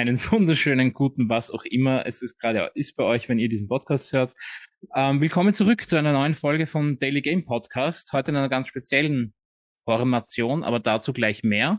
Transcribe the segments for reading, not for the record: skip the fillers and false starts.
einen wunderschönen guten, was auch immer es ist gerade ist bei euch, wenn ihr diesen Podcast hört. Willkommen zurück zu einer neuen Folge von Daily Game Podcast. Heute in einer ganz speziellen Formation, aber dazu gleich mehr.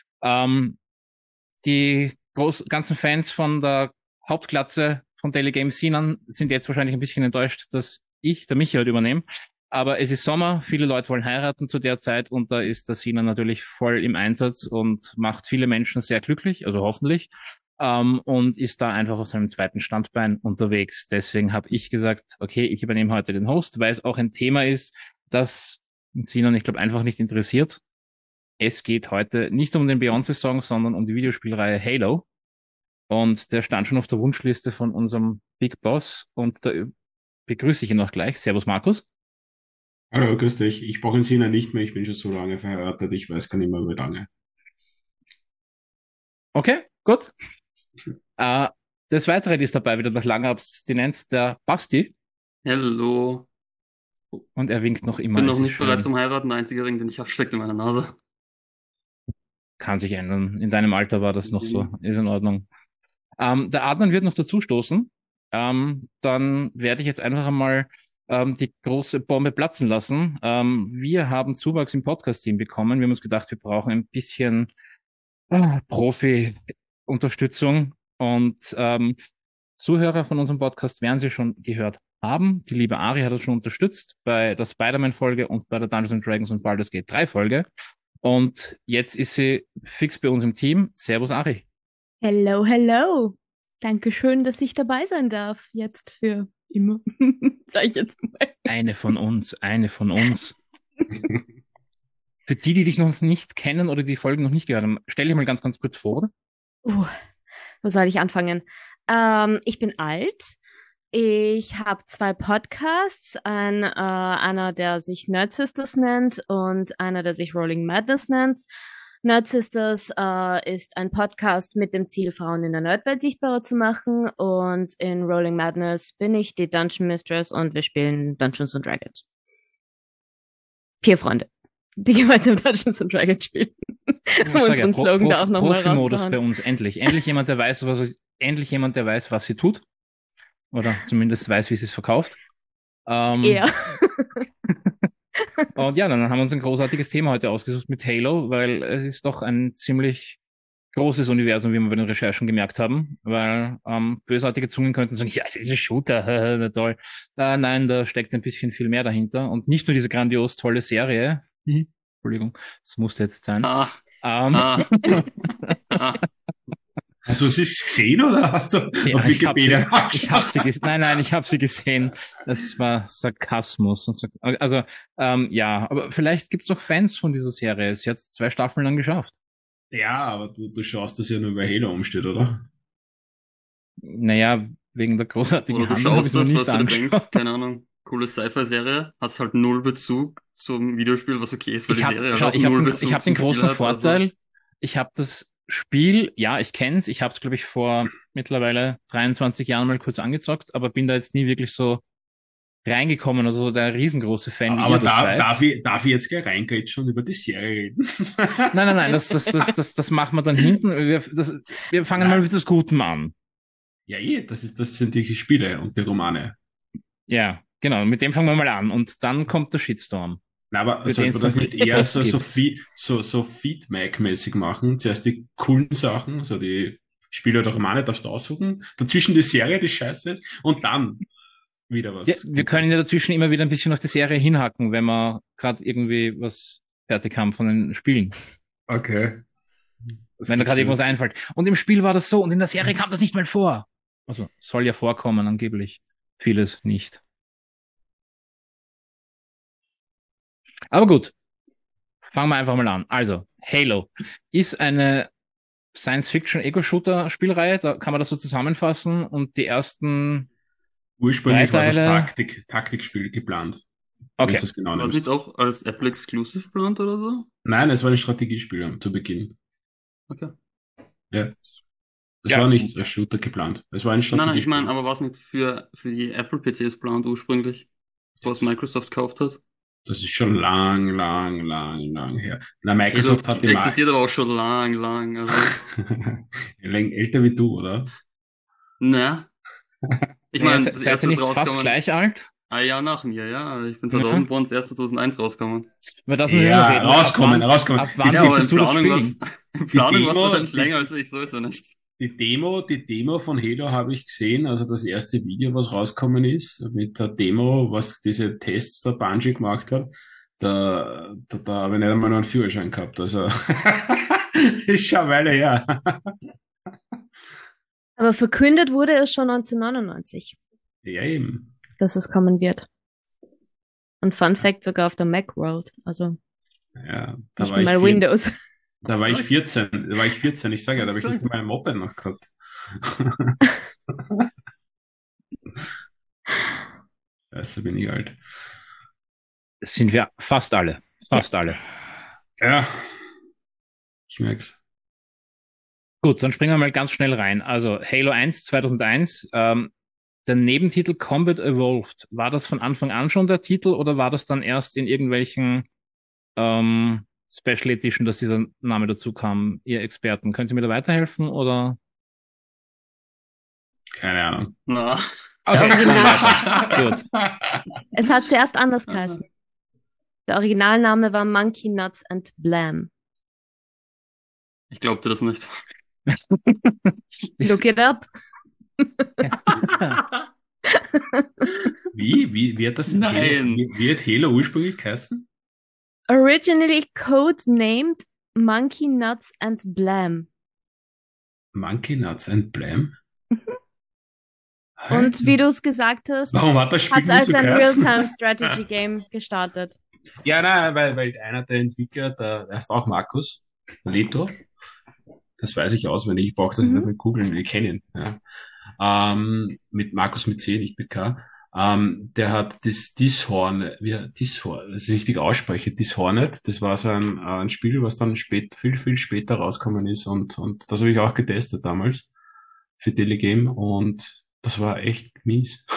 Die ganzen Fans von der Hauptklasse von Daily Game Sinan sind jetzt wahrscheinlich ein bisschen enttäuscht, dass der Michi heute übernehme. Aber es ist Sommer, viele Leute wollen heiraten zu der Zeit und da ist der Sinan natürlich voll im Einsatz und macht viele Menschen sehr glücklich, also hoffentlich, und ist da einfach auf seinem zweiten Standbein unterwegs. Deswegen habe ich gesagt, okay, ich übernehme heute den Host, weil es auch ein Thema ist, das Sinan, ich glaube, einfach nicht interessiert. Es geht heute nicht um den Beyoncé-Song, sondern um die Videospielreihe Halo. Und der stand schon auf der Wunschliste von unserem Big Boss und da begrüße ich ihn auch gleich. Servus, Markus. Hallo, grüß dich. Ich brauche den Sinner nicht mehr. Ich bin schon so lange verheiratet. Ich weiß gar nicht mehr, wie lange. Okay, gut. Äh, des Weiteren ist dabei wieder nach langer Abstinenz der Basti Hallo. und er winkt noch immer. Bin noch Es ist nicht bereit schön. zum Heiraten. Der einzige Ring, den ich habe, steckt in meiner Nase. Kann sich ändern. In deinem Alter war das noch so. Ist in Ordnung. Der Adnan wird noch dazu stoßen. Dann werde ich jetzt einfach einmal die große Bombe platzen lassen. Wir haben Zuwachs im Podcast-Team bekommen. Wir haben uns gedacht, wir brauchen ein bisschen Profi-Unterstützung. Und Zuhörer von unserem Podcast werden Sie schon gehört haben. Die liebe Ari hat uns schon unterstützt bei der Spider-Man-Folge und bei der Dungeons and Dragons und Baldur's Gate 3 Folge. Und jetzt ist sie fix bei uns im Team. Servus, Ari. Hello, hello. Dankeschön, dass ich dabei sein darf. Jetzt für immer. Sag ich jetzt mal. Eine von uns, eine von uns. Für die dich noch nicht kennen oder die Folgen noch nicht gehört haben, stell dich mal ganz, ganz kurz vor. Wo soll ich anfangen? Ich bin alt. Ich habe 2 Podcasts. Einer, der sich Nerd Sisters nennt und einer, der sich Rolling Madness nennt. Nerd Sisters ist ein Podcast mit dem Ziel, Frauen in der Nerdwelt sichtbarer zu machen. Und in Rolling Madness bin ich die Dungeon Mistress und wir spielen Dungeons and Dragons. 4 Freunde, die gemeinsam Dungeons and Dragons spielen. Ich sag ja, Unseren Slogan da auch nochmal Profi-Modus bei rauszuhauen. uns, endlich. Endlich jemand, der weiß, endlich jemand, der weiß, was sie tut. Oder zumindest weiß, wie sie es verkauft. Ja. Und ja, dann haben wir uns ein großartiges Thema heute ausgesucht mit Halo, weil es ist doch ein ziemlich großes Universum, wie wir bei den Recherchen gemerkt haben, weil bösartige Zungen könnten sagen, ja, es ist ein Shooter, toll. Nein, da steckt ein bisschen viel mehr dahinter und nicht nur diese grandios tolle Serie. Entschuldigung, das musste jetzt sein. Ah, Ähm, ah, ah. Hast du sie gesehen oder hast du ja, auf Wikipedia ich hab sie gesehen. Nein, ich habe sie gesehen. Das war Sarkasmus. Also, ja, aber vielleicht gibt's doch Fans von dieser Serie. Sie hat 2 Staffeln lang geschafft. Ja, aber du schaust das ja nur, weil Halo umsteht, oder? Naja, wegen der großartigen Oder du Handlung habe ich schaust es noch das, nicht was du dir denkst, angeschaut. keine Ahnung, coole Sci-Fi-Serie, hast halt null Bezug zum Videospiel, was okay ist, weil die Serie halt auch null Ich Bezug hab den zum Spiel großen hat. Also, Vorteil. Ich habe das Spiel, ja, ich kenn's. Ich habe es, glaube ich, vor mittlerweile 23 Jahren mal kurz angezockt, aber bin da jetzt nie wirklich so reingekommen, also der riesengroße Fan, wie ihr Aber das da, seid. darf ich jetzt gleich reingrätschen und über die Serie reden? Nein, das machen wir dann hinten. Wir fangen mal Nein. mit etwas Gutem an. Ja, das sind die Spiele und die Romane. Ja, genau, mit dem fangen wir mal an. Und dann kommt der Shitstorm, Na, aber für den sollte es man das dann nicht eher Post gibt. so Feedback-mäßig machen? Zuerst die coolen Sachen, so die Spiele oder Romane darfst du aussuchen, dazwischen die Serie, die scheiße ist, und dann wieder Ja, was wir können ja Gutes. dazwischen immer wieder ein bisschen auf die Serie hinhacken, wenn wir gerade irgendwie was fertig haben von den Spielen. Okay. Das Wenn da klingt gerade schon irgendwas lustig. einfällt. Und im Spiel war das so und in der Serie kam das nicht mal vor. Also soll ja vorkommen, angeblich. Vieles nicht. Aber gut, fangen wir einfach mal an. Also, Halo ist eine Science-Fiction-Ego-Shooter-Spielreihe, da kann man das so zusammenfassen. Und die ersten 3 Ursprünglich war das Teile, Taktikspiel geplant, wenn du okay, es genau war es nicht nimmst. auch als Apple Exclusive geplant oder so? Nein, es war ein Strategiespiel zu Beginn. Okay. Ja. Es war ja, nicht als Shooter geplant. Es war ein Nein, ich meine, Strategiespiel. aber war es nicht für die Apple PCs geplant ursprünglich, was Jetzt, Microsoft gekauft hat? Das ist schon lang her. Na, Halo Microsoft hat die Marke. existiert aber auch schon lang. Also, Älter wie du, oder? ne? Ich Naja, meine, das seid erste ihr ist nicht fast rausgekommen gleich alt? ein Jahr nach mir, ja. Ich bin Ja. 2000 geboren, das erste 2001 rausgekommen. Über das müssen wir Ja, reden. rauskommen. Ab wann Ja, aber durftest du das spielen? In Planung war's Demo, wahrscheinlich länger als ich, so ist er nicht. Die Demo von Halo habe ich gesehen, also das erste Video, was rausgekommen ist, mit der Demo, was diese Tests der Bungie gemacht hat, da habe ich nicht einmal noch einen Führerschein gehabt, also ist schon eine Weile her. Aber verkündet wurde es schon 1999, Ja, eben. dass es kommen wird. Und Fun Fact sogar auf der Macworld, also Ja, nicht mal Windows. Da war ich 14, ich sage ja, da habe ich nicht einmal ein Moped noch gehabt. Scheiße, bin ich alt. Das sind wir fast alle. Fast alle. Ja, ich merk's. Gut, dann springen wir mal ganz schnell rein. Also Halo 1 2001, der Nebentitel Combat Evolved, war das von Anfang an schon der Titel oder war das dann erst in irgendwelchen Special Edition, dass dieser Name dazu kam, ihr Experten? Können Sie mir da weiterhelfen oder? Keine Ahnung. Na. Okay, Original. gut. Es hat zuerst anders geheißen. Der Originalname war Monkey Nuts and Blam. Ich glaubte das nicht. Look it up. Wie hat das Nein. Halo, wie hat Halo ursprünglich geheißen? Originally codenamed Monkey Nuts and Blam. Monkey Nuts and Blam? Und wie du es gesagt hast, Warum hat das Spiel hat es nicht als so ein geheißen? Real-Time-Strategy-Game gestartet. Ja, nein, weil einer der Entwickler, der heißt auch Markus Leto. Das weiß ich auswendig. Ich brauche das nicht mit googeln, wir kennen ihn. Ja. Mit Markus mit C, nicht mit K. Der hat das Dishonored, das ist richtig ausspreche, Dishonored, das war so ein Spiel, was dann viel später rausgekommen ist und das habe ich auch getestet damals für Telegame und das war echt mies.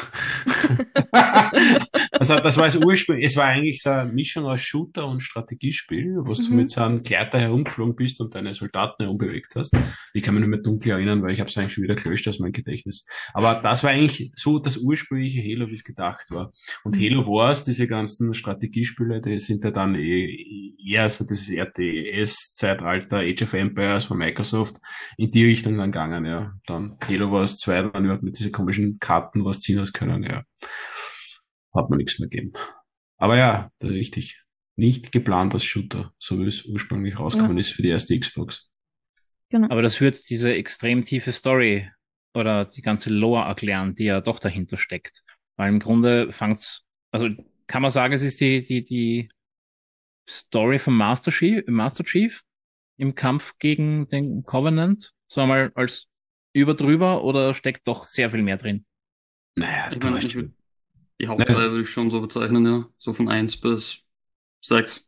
Also das war das Ursprung, es war eigentlich so eine Mischung aus Shooter und Strategiespiel, wo du mit so einem Gleiter herumgeflogen bist und deine Soldaten herumbewegt hast. Ich kann mich nur mehr dunkel erinnern, weil ich habe es eigentlich schon wieder gelöscht aus meinem Gedächtnis. Aber das war eigentlich so das ursprüngliche Halo, wie es gedacht war. Und Halo Wars, diese ganzen Strategiespiele, die sind ja dann eher so dieses RTS-Zeitalter, Age of Empires von Microsoft, in die Richtung dann gegangen, ja. Dann Halo Wars 2, dann überhaupt mit diesen komischen Karten was ziehen aus können, ja. Hat man nichts mehr gegeben. Aber ja, richtig. Nicht geplant als Shooter, so wie es ursprünglich rausgekommen ist für die erste Xbox. Genau. Aber das wird diese extrem tiefe Story oder die ganze Lore erklären, die ja doch dahinter steckt. Weil im Grunde also kann man sagen, es ist die Story vom Master Chief im Kampf gegen den Covenant, so einmal als drüber oder steckt doch sehr viel mehr drin? Naja, Ich meine, die Hauptreihe würde ich schon so bezeichnen, ja. So von 1 bis 6.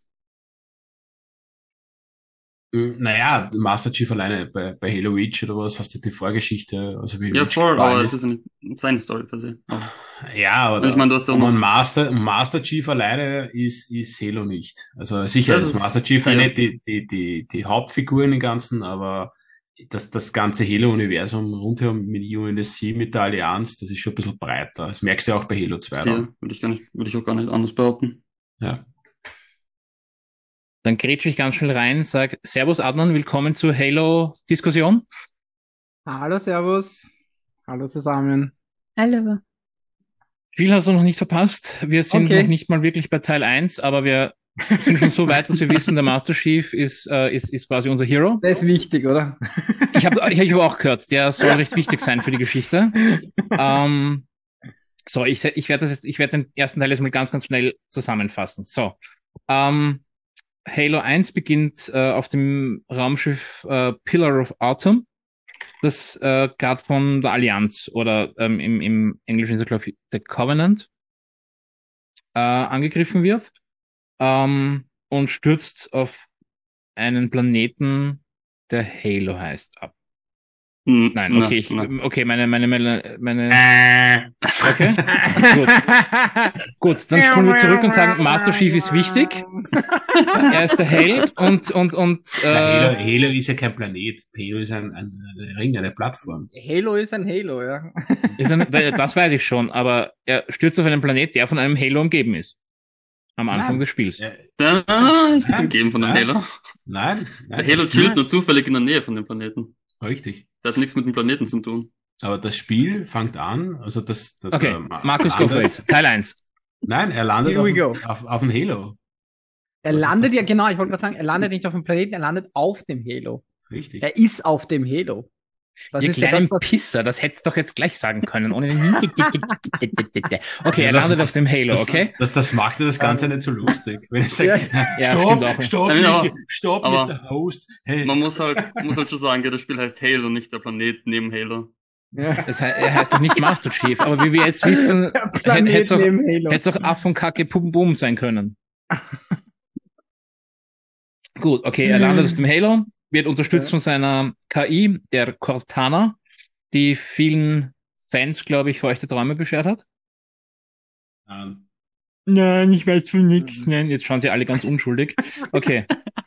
Naja, Master Chief alleine bei Halo Reach oder was, hast du die Vorgeschichte, also wie Ja, Reach voll, gefallen aber ist. es ist ja nicht seine Story per se. Aber Ja, ich meine, du hast ja auch aber noch. Master Chief alleine ist Halo nicht. Also sicher Das ist ist Master Chief sehr- nicht die Hauptfigur in den Ganzen, aber das ganze Halo-Universum rundherum mit UNSC, mit der Allianz, das ist schon ein bisschen breiter. Das merkst du ja auch bei Halo 2 dann. Würde ich auch gar nicht anders behaupten. Ja. Dann grätsche ich ganz schnell rein, sag Servus Adnan, willkommen zur Halo-Diskussion. Hallo, Servus. Hallo zusammen. Hallo. Viel hast du noch nicht verpasst. Wir sind Okay. noch nicht mal wirklich bei Teil 1, aber wir sind schon so weit, dass wir wissen, der Master Chief ist quasi unser Hero. Der ist wichtig, oder? Ich hab auch gehört, der soll recht wichtig sein für die Geschichte. So, ich werde den ersten Teil jetzt mal ganz schnell zusammenfassen. So, Halo 1 beginnt auf dem Raumschiff Pillar of Autumn, das gerade von der Allianz oder im Englischen ist es, glaube ich, The Covenant angegriffen wird und stürzt auf einen Planeten, der Halo heißt, ab. Nein, okay, okay, okay, gut, dann spulen wir zurück und sagen, Master Chief ist wichtig, er ist der Held und Halo ist ja kein Planet, Halo ist ein Ring, eine Plattform. Halo ist ein Halo, ja. Das weiß ich schon, aber er stürzt auf einen Planet, der von einem Halo umgeben ist. Am Anfang des Spiels. Ist nicht umgeben von einem Halo. Nein. Der Halo chillt nur zufällig in der Nähe von dem Planeten. Richtig. Das hat nichts mit dem Planeten zu tun. Aber das Spiel fängt an, also das okay, Markus, go for it. Teil 1. Nein, er landet auf dem Halo. Er landet ja, genau, ich wollte gerade sagen, er landet nicht auf dem Planeten, er landet auf dem Halo. Richtig. Er ist auf dem Halo. Ihr kleinen Pisser, das hättest du doch jetzt gleich sagen können. Ohne okay, er landet auf dem Halo, okay? Das macht ja das Ganze nicht so lustig. Wenn ich sage, stopp, Mr. Host. Hey. Man muss halt schon sagen, das Spiel heißt Halo, nicht der Planet neben Halo. Ja. Er heißt doch nicht Master Chief, aber wie wir jetzt wissen, hätte es auch Aff und Kacke Pum Bum sein können. Gut, okay, er landet auf dem Halo, wird unterstützt von seiner KI, der Cortana, die vielen Fans, glaube ich, feuchte Träume beschert hat. Nein, ich weiß von nichts. Nein, jetzt schauen sie alle ganz unschuldig. Okay.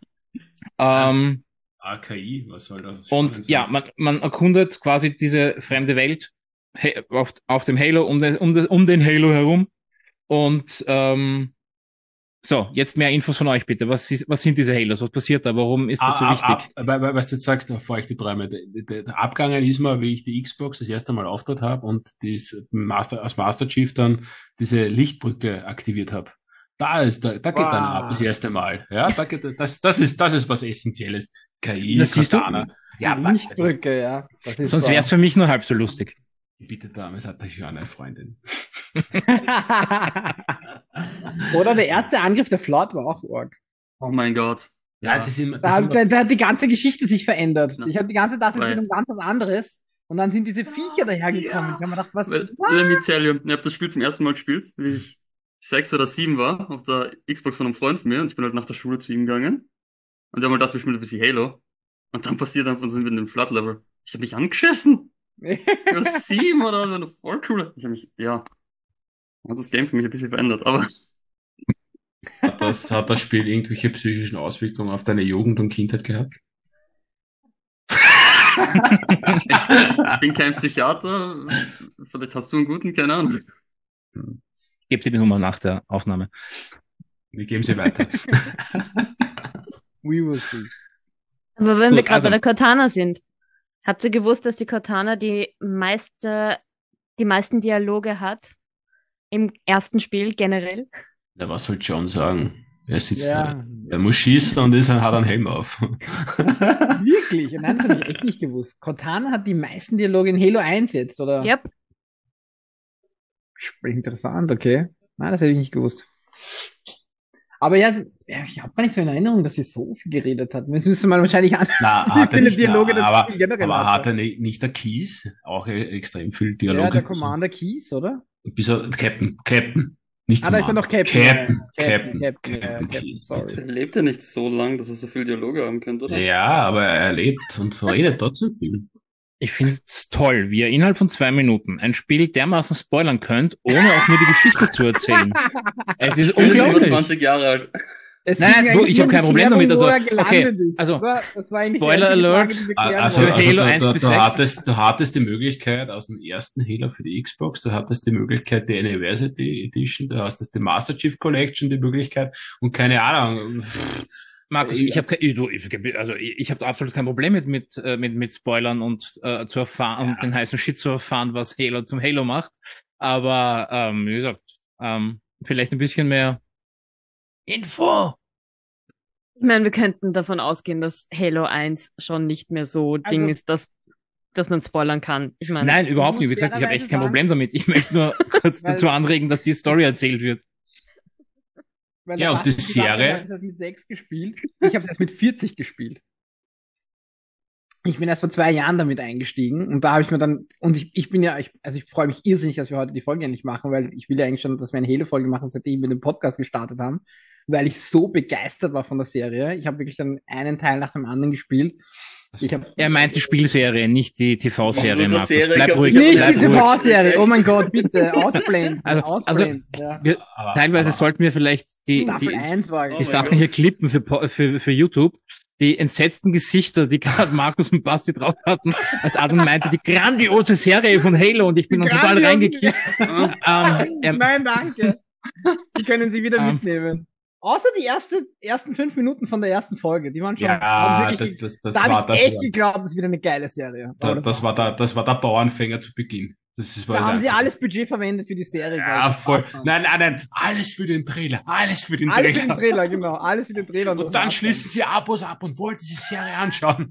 KI, was soll das? Und ja, man erkundet quasi diese fremde Welt auf dem Halo, um den Halo herum. Und so, jetzt mehr Infos von euch bitte. Was sind diese Halos? Was passiert da? Warum ist das so wichtig? Was du jetzt sagst, feuchte Träume. Der Abgangen ist mal, wie ich die Xbox das erste Mal auftritt habe und als Master Chief dann diese Lichtbrücke aktiviert habe. Da geht dann ab das erste Mal. Ja, das ist was Essentielles. KI, das siehst Cortana. Ja, Lichtbrücke, ja. Sonst wäre es für mich nur halb so lustig. Bitte, damals hatte ich schon eine Freundin. Oder der erste Angriff der Flood war auch arg. Oh mein Gott. Ja, da hat die ganze Geschichte sich verändert. Ja. Ich habe die ganze Zeit gedacht, es geht um ganz was anderes. Und dann sind diese Viecher dahergekommen. Ich habe mir gedacht, was? Ich habe das Spiel zum ersten Mal gespielt, wie ich 6 oder 7 war, auf der Xbox von einem Freund von mir. Und ich bin halt nach der Schule zu ihm gegangen. Und wir haben halt gedacht, wir spielen ein bisschen Halo. Und dann passiert einfach, sind wir in dem Flood-Level. Ich habe mich angeschissen. Ich war 7 oder so in der Volksschule. Hat das Game für mich ein bisschen verändert, aber. Hat das Spiel irgendwelche psychischen Auswirkungen auf deine Jugend und Kindheit gehabt? Ich bin kein Psychiater. Vielleicht hast du einen guten, keine Ahnung. Gebt ihr die Nummer nach der Aufnahme. Wir geben sie weiter. We will see. Aber wenn wir gerade bei der Cortana sind, habt ihr gewusst, dass die Cortana die meisten Dialoge hat im ersten Spiel generell? Ja, was soll John sagen? Er muss schießen und hat einen Helm auf. Wirklich? Nein, das habe ich echt nicht gewusst. Cortana hat die meisten Dialoge in Halo 1 jetzt, oder? Yep. Interessant, okay. Nein, das hätte ich nicht gewusst. Aber ja, ich habe gar nicht so in Erinnerung, dass sie so viel geredet hat. Das müsste man wahrscheinlich an. Hat er nicht, Dialoge aber hat er nicht der Keys auch extrem viel Dialoge? Ja, der Commander Keys, oder? Bis er Captain. Nicht da ist er noch Captain. Captain, sorry. Er lebt ja nicht so lang, dass er so viel Dialoge haben könnte, oder? Ja, aber er lebt und redet trotzdem viel. Ich finde es toll, wie ihr innerhalb von 2 Minuten ein Spiel dermaßen spoilern könnt, ohne auch nur die Geschichte zu erzählen. Es ist unglaublich. 20 Jahre alt. Nein, ich habe kein Problem damit. Spoiler Alert. Du hattest die Möglichkeit aus dem ersten Halo für die Xbox, du hattest die Möglichkeit die Anniversary Edition, du hast die Master Chief Collection, die Möglichkeit und keine Ahnung. Markus, ich habe da absolut kein Problem mit Spoilern und zu erfahren und den heißen Shit zu erfahren, was Halo zum Halo macht. Aber wie gesagt, vielleicht ein bisschen mehr Info. Ich meine, wir könnten davon ausgehen, dass Halo 1 schon nicht mehr so Ding ist, dass man spoilern kann. Ich meine, nein, überhaupt nicht. Wie gesagt, ich habe echt kein Problem damit. Ich möchte nur kurz dazu anregen, dass die Story erzählt wird. Ja, und die Serie. Ich habe das mit 6 gespielt. Ich habe es erst mit 40 gespielt. Ich bin erst vor 2 Jahren damit eingestiegen und da habe ich mir dann, und ich freue mich irrsinnig, dass wir heute die Folge endlich machen, weil ich will ja eigentlich schon, dass wir eine Halo-Folge machen, seitdem wir den Podcast gestartet haben, weil ich so begeistert war von der Serie. Ich habe wirklich dann einen Teil nach dem anderen gespielt Er meint die Spielserie, nicht die TV-Serie, Markus. Serie, Bleib ich ruhig. glaub, Nicht Bleib die ruhig. TV-Serie. Oh mein Gott, bitte. Ausblenden. Also, Ausblenden. Ja. Teilweise sollten wir vielleicht Staffel 1 war Oh die mein Sachen Gott. hier klippen für YouTube. Die entsetzten Gesichter, die gerade Markus und Basti drauf hatten, als Adam meinte, die grandiose Serie von Halo und ich bin dann total Grandiose reingekippt. Nein, danke. Die können Sie wieder Ähm. mitnehmen. Außer die ersten 5 Minuten von der ersten Folge. Die waren schon Ja, waren wirklich, das da war habe ich das. echt geglaubt, das ist wieder eine geile Serie. Aber Das war der Bauernfänger zu Beginn. War da das haben sie Einzige. alles Budget verwendet für die Serie. Ja, weil voll. das passt Nein, alles für den Trailer. Alles für den dann. Alles für Trailer. den Trailer, genau. Alles für den Trailer. Und dann schließen sie Abos ab und wollen diese Serie anschauen.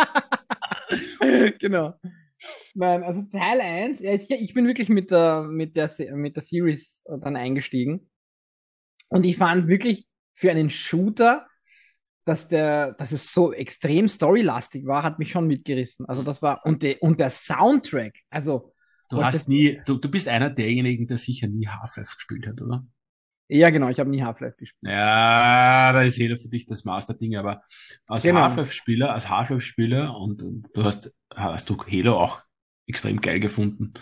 Genau. Nein, also Teil 1, ja, ich bin wirklich mit der Series dann eingestiegen. Und ich fand wirklich für einen Shooter, dass es so extrem storylastig war, hat mich schon mitgerissen. Also das war, und der Soundtrack, also. Du bist einer derjenigen, der sicher nie Half-Life gespielt hat, oder? Ja, genau, ich habe nie Half-Life gespielt. Ja, da ist jeder für dich das Master-Ding, aber als Genau. Half-Life-Spieler und du hast du Halo auch extrem geil gefunden.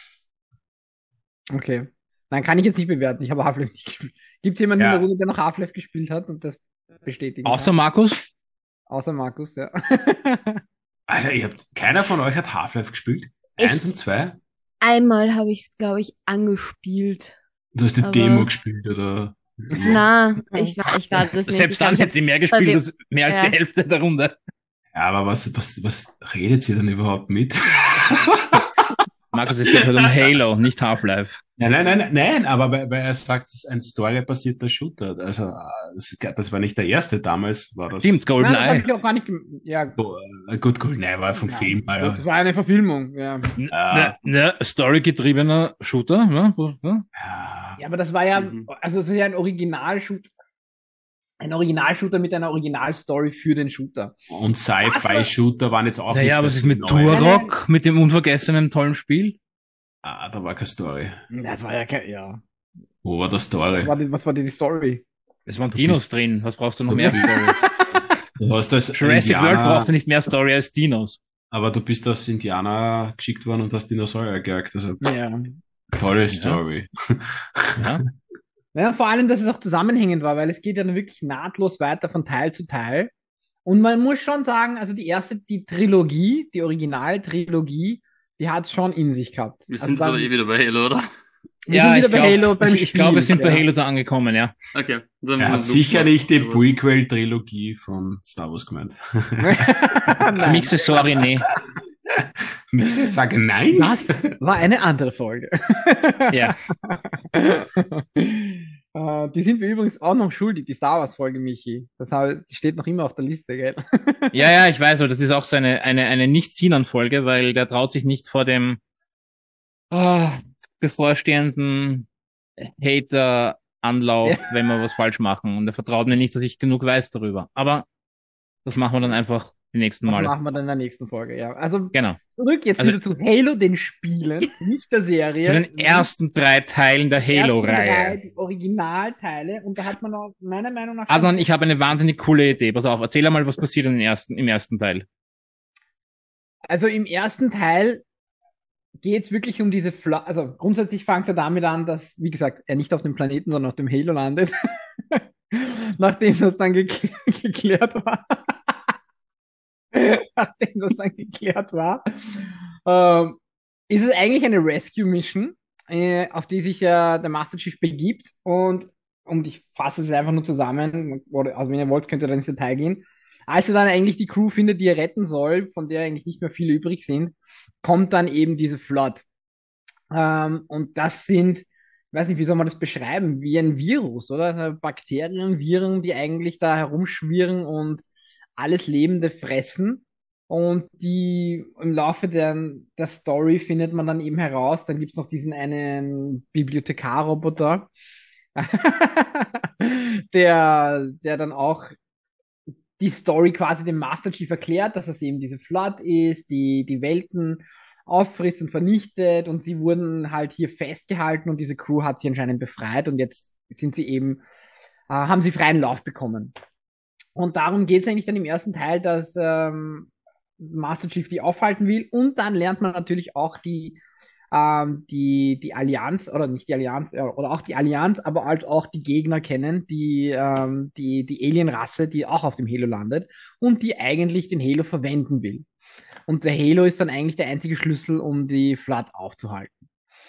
Okay. Dann kann ich jetzt nicht bewerten, ich habe Half-Life nicht gespielt. Gibt es jemanden Ja. in der Runde, der noch Half-Life gespielt hat und das bestätigen Außer kann? Markus? Außer Markus, ja. Alter, keiner von euch hat Half-Life gespielt? Ich- 1 und 2? Einmal habe ich es, glaube ich, angespielt. Du hast die Aber- Demo gespielt, oder? Na, ich weiß es nicht. Selbst Ich dann glaub, hätte sie mehr gespielt dem- als mehr als Ja. die Hälfte der Runde. Ja, aber was redet ihr denn überhaupt mit? Markus, es geht halt um Halo, nicht Half-Life. Nein, aber weil er sagt, es ist ein storybasierter Shooter. Also, das war nicht der erste damals, war das. Stimmt, Nein, das habe GoldenEye. ich auch gar nicht. Ja, Gut, GoldenEye war vom Ja. Film, das Alter. war eine Verfilmung, ja. Story-getriebener Shooter, ne? Ja. Ja, aber das war ja, Mhm. also es ist ja ein Originalshooter mit einer Originalstory für den Shooter. Und Sci-Fi-Shooter waren jetzt auch Naja, nicht was das ist mit Neue. Turok, mit dem unvergessenen tollen Spiel? Ah, da war keine Story. Das war ja kein, ja. Wo war die Story? Was war die Story? Es waren Du Dinos bist- drin, was brauchst du noch du mehr bist- Story? Du hast als Jurassic World Indianer, brauchte nicht mehr Story als Dinos. aber du bist als Indianer geschickt worden und hast Dinosaurier gejagt. Also, Ja. tolle Story. Ja? Ja, vor allem, dass es auch zusammenhängend war, weil es geht ja dann wirklich nahtlos weiter von Teil zu Teil. Und man muss schon sagen, also die Trilogie, die Originaltrilogie, die hat es schon in sich gehabt. Wir Also sind jetzt aber dann- eh wieder bei Halo, oder? wir sind wieder bei Halo beim ich glaube, wir sind Spiel, bei ja. Halo da angekommen, ja. Okay. Dann Er hat Luke sicher macht nicht die sowas. Prequel-Trilogie von Star Wars gemeint. Nein. Mixe, sorry, nee. Müssen Sie sagen nein? Das war eine andere Folge. Ja. Die sind wir übrigens auch noch schuldig, die Star Wars-Folge, Michi. Die steht noch immer auf der Liste, gell? Ja, ich weiß, aber das ist auch so eine Nicht-Sinan-Folge, weil der traut sich nicht vor dem bevorstehenden Hater-Anlauf, wenn wir was falsch machen. Und er vertraut mir nicht, dass ich genug weiß darüber. Aber das machen wir dann einfach die nächsten Das Male. machen wir dann in der nächsten Folge, ja. Also Genau. zurück jetzt Also- wieder zu Halo, den Spielen, nicht der Serie. Zu den ersten 3 Teilen der Die ersten drei, Halo-Reihe. die Originalteile. Und da hat man auch meiner Meinung nach... Adnan, ich habe eine wahnsinnig coole Idee. Pass auf, erzähl einmal, was passiert im ersten Teil. Also im ersten Teil geht es wirklich um diese also grundsätzlich fängt er damit an, dass, wie gesagt, er nicht auf dem Planeten, sondern auf dem Halo landet. Nachdem das dann geklärt war. Nachdem das dann geklärt war, ist es eigentlich eine Rescue-Mission, auf die sich der Master Chief begibt. Und ich fasse es einfach nur zusammen, oder, also wenn ihr wollt, könnt ihr dann ins Detail gehen. Als er dann eigentlich die Crew findet, die er retten soll, von der eigentlich nicht mehr viele übrig sind, kommt dann eben diese Flood. Und das sind, ich weiß nicht, wie soll man das beschreiben, wie ein Virus, oder? Also Bakterien, Viren, die eigentlich da herumschwirren und alles Lebende fressen. Und die im Laufe der Story findet man dann eben heraus, dann gibt's noch diesen einen Bibliothekarroboter, der dann auch die Story quasi dem Master Chief erklärt, dass es eben diese Flood ist, die Welten auffrisst und vernichtet, und sie wurden halt hier festgehalten und diese Crew hat sie anscheinend befreit und jetzt sind sie eben, haben sie freien Lauf bekommen. Und darum geht es eigentlich dann im ersten Teil, dass Master Chief die aufhalten will. Und dann lernt man natürlich auch die Allianz, oder nicht die Allianz, oder auch die Allianz, aber halt auch die Gegner kennen, die Alien-Rasse, die auch auf dem Halo landet und die eigentlich den Halo verwenden will. Und der Halo ist dann eigentlich der einzige Schlüssel, um die Flood aufzuhalten.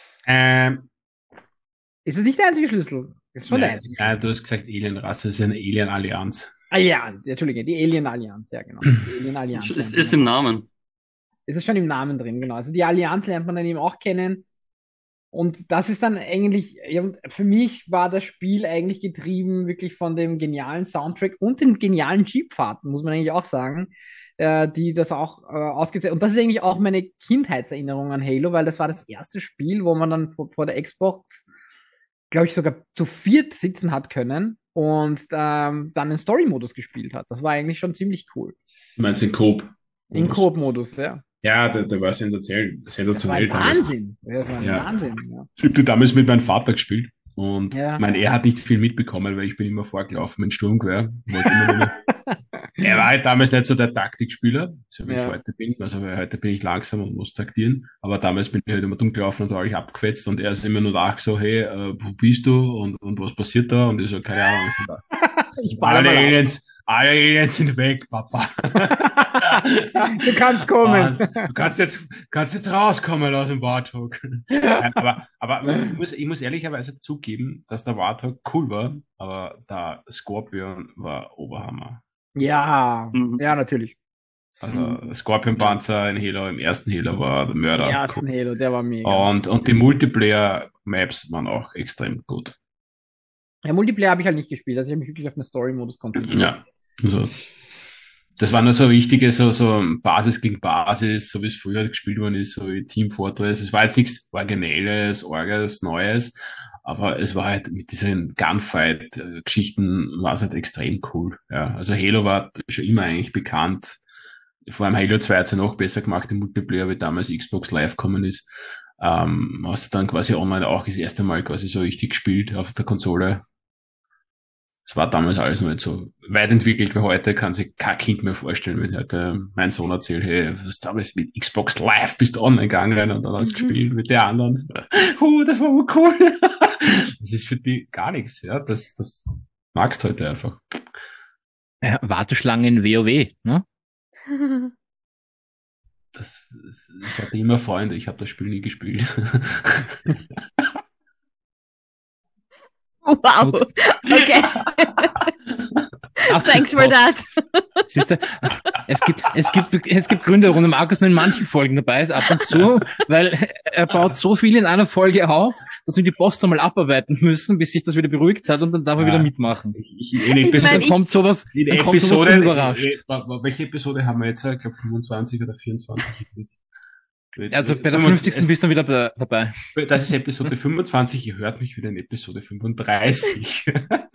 Ist es nicht der einzige Schlüssel? Ist schon der einzige Schlüssel. Du hast gesagt Alien-Rasse, es ist eine Alien-Allianz. Ja, Entschuldige, die Alien-Allianz, ja genau. Die Alien-Allianz. Es ist im Namen. Es ist schon im Namen drin, genau. Also die Allianz lernt man dann eben auch kennen. Und das ist dann eigentlich, ja, für mich war das Spiel eigentlich getrieben wirklich von dem genialen Soundtrack und den genialen Jeepfahrten, muss man eigentlich auch sagen, die das auch ausgezeichnet. Und das ist eigentlich auch meine Kindheitserinnerung an Halo, weil das war das erste Spiel, wo man dann vor der Xbox, glaube ich, sogar zu viert sitzen hat können und dann den Story-Modus gespielt hat. Das war eigentlich schon ziemlich cool. Du meinst den Coop? In Coop-Modus, ja. Ja, der war sensationell. Das war ein Wahnsinn. Das war ein Wahnsinn, ja. Ich habe damals mit meinem Vater gespielt und Ja. ich meine, er hat nicht viel mitbekommen, weil ich bin immer vorgelaufen mit Sturmgewehr. Wollte immer nur er war halt damals nicht so der Taktikspieler, so wie ich Ja. heute bin. Also heute bin ich langsam und muss taktieren. Aber damals bin ich halt immer dumm gelaufen und alles abgefetzt und er ist immer nur nach so, hey, wo bist du und was passiert da? Und ich so, keine Ahnung, was ist da? Ich baller mal auf. Alle Aliens sind weg, Papa. Du kannst kommen. Du kannst jetzt rauskommen aus dem Warthog. Nein, aber ich muss ehrlicherweise zugeben, dass der Warthog cool war, aber der Scorpion war Oberhammer. Ja, Mhm. ja, natürlich. Also der Scorpion-Panzer in Halo, im ersten Halo war der Mörder. Der erste Halo, der war mega. Und die Multiplayer-Maps waren auch extrem gut. Ja, Multiplayer habe ich halt nicht gespielt, also ich habe mich wirklich auf den Story-Modus konzentriert. Ja, also das war nur so wichtige, so Basis gegen Basis, so wie es früher gespielt worden ist, so wie Team Fortress. Es war jetzt nichts Originelles, Orges, Neues, aber es war halt mit diesen Gunfight-Geschichten war es halt extrem cool. Ja, also Halo war schon immer eigentlich bekannt. Vor allem Halo 2 hat es ja noch besser gemacht im Multiplayer, wie damals Xbox Live gekommen ist. Hast du dann quasi online auch das erste Mal quasi so richtig gespielt auf der Konsole. Es war damals alles noch nicht so weit entwickelt wie heute, kann sich kein Kind mehr vorstellen, wenn heute mein Sohn erzählt, hey, was ist damals mit Xbox Live, bist du online gegangen und dann hast du gespielt mit der anderen. Das war wohl cool. Das ist für die gar nichts, ja, das magst du heute einfach. Ja, Warteschlange in WoW, ne? Ich hatte immer Freunde, ich habe das Spiel nie gespielt. Wow. Gut. Okay. Thanks for that. Siehst du, es gibt Gründe, warum der Markus nur in manchen Folgen dabei ist, ab und zu, weil er baut so viel in einer Folge auf, dass wir die Post einmal abarbeiten müssen, bis sich das wieder beruhigt hat und dann darf er wieder mitmachen. Dann kommt sowas, in dann kommt sowas Episode, überrascht. welche Episode haben wir jetzt? Ich glaube 25 oder 24. Also bei der 50. bist du dann wieder dabei. Das ist Episode 25, ihr hört mich wieder in Episode 35.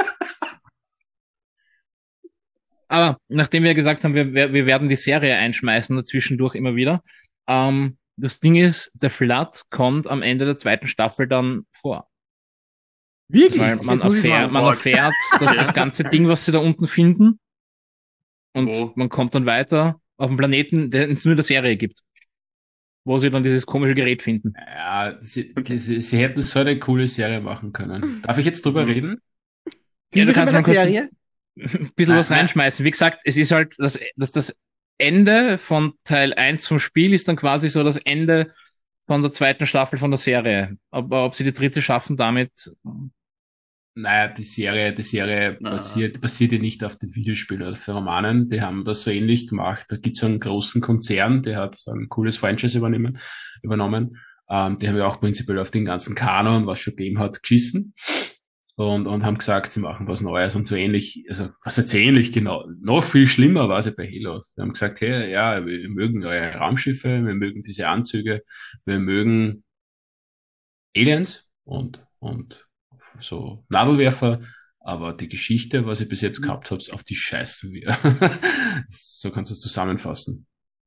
Aber nachdem wir gesagt haben, wir werden die Serie einschmeißen dazwischendurch immer wieder, das Ding ist, der Flood kommt am Ende der zweiten Staffel dann vor. Wirklich? Weil man Das muss ich erfährt, mal- dass das ganze Ding, was sie da unten finden, und Wo? man kommt dann weiter auf einen Planeten, den es nur in der Serie gibt. Wo sie dann dieses komische Gerät finden. Ja, sie hätten so eine coole Serie machen können. Darf ich jetzt drüber reden? Ja, du kannst bei mal der kurz Serie? ein bisschen was Nein. reinschmeißen. Wie gesagt, es ist halt, das Ende von Teil 1 vom Spiel ist dann quasi so das Ende von der zweiten Staffel von der Serie. Aber ob sie die dritte schaffen damit, Naja, die Serie basiert ja nicht auf den Videospielen oder auf Romanen. Die haben das so ähnlich gemacht. Da gibt's so einen großen Konzern, der hat so ein cooles Franchise übernommen. Die haben ja auch prinzipiell auf den ganzen Kanon, was schon gegeben hat, geschissen. Und haben gesagt, sie machen was Neues und so ähnlich, also was jetzt ähnlich genau, noch viel schlimmer war es ja bei Halo. Sie haben gesagt, hey, ja, wir mögen eure Raumschiffe, wir mögen diese Anzüge, wir mögen Aliens und so Nadelwerfer, aber die Geschichte, was ihr bis jetzt gehabt habt, auf die scheißen wir. So kannst du es zusammenfassen.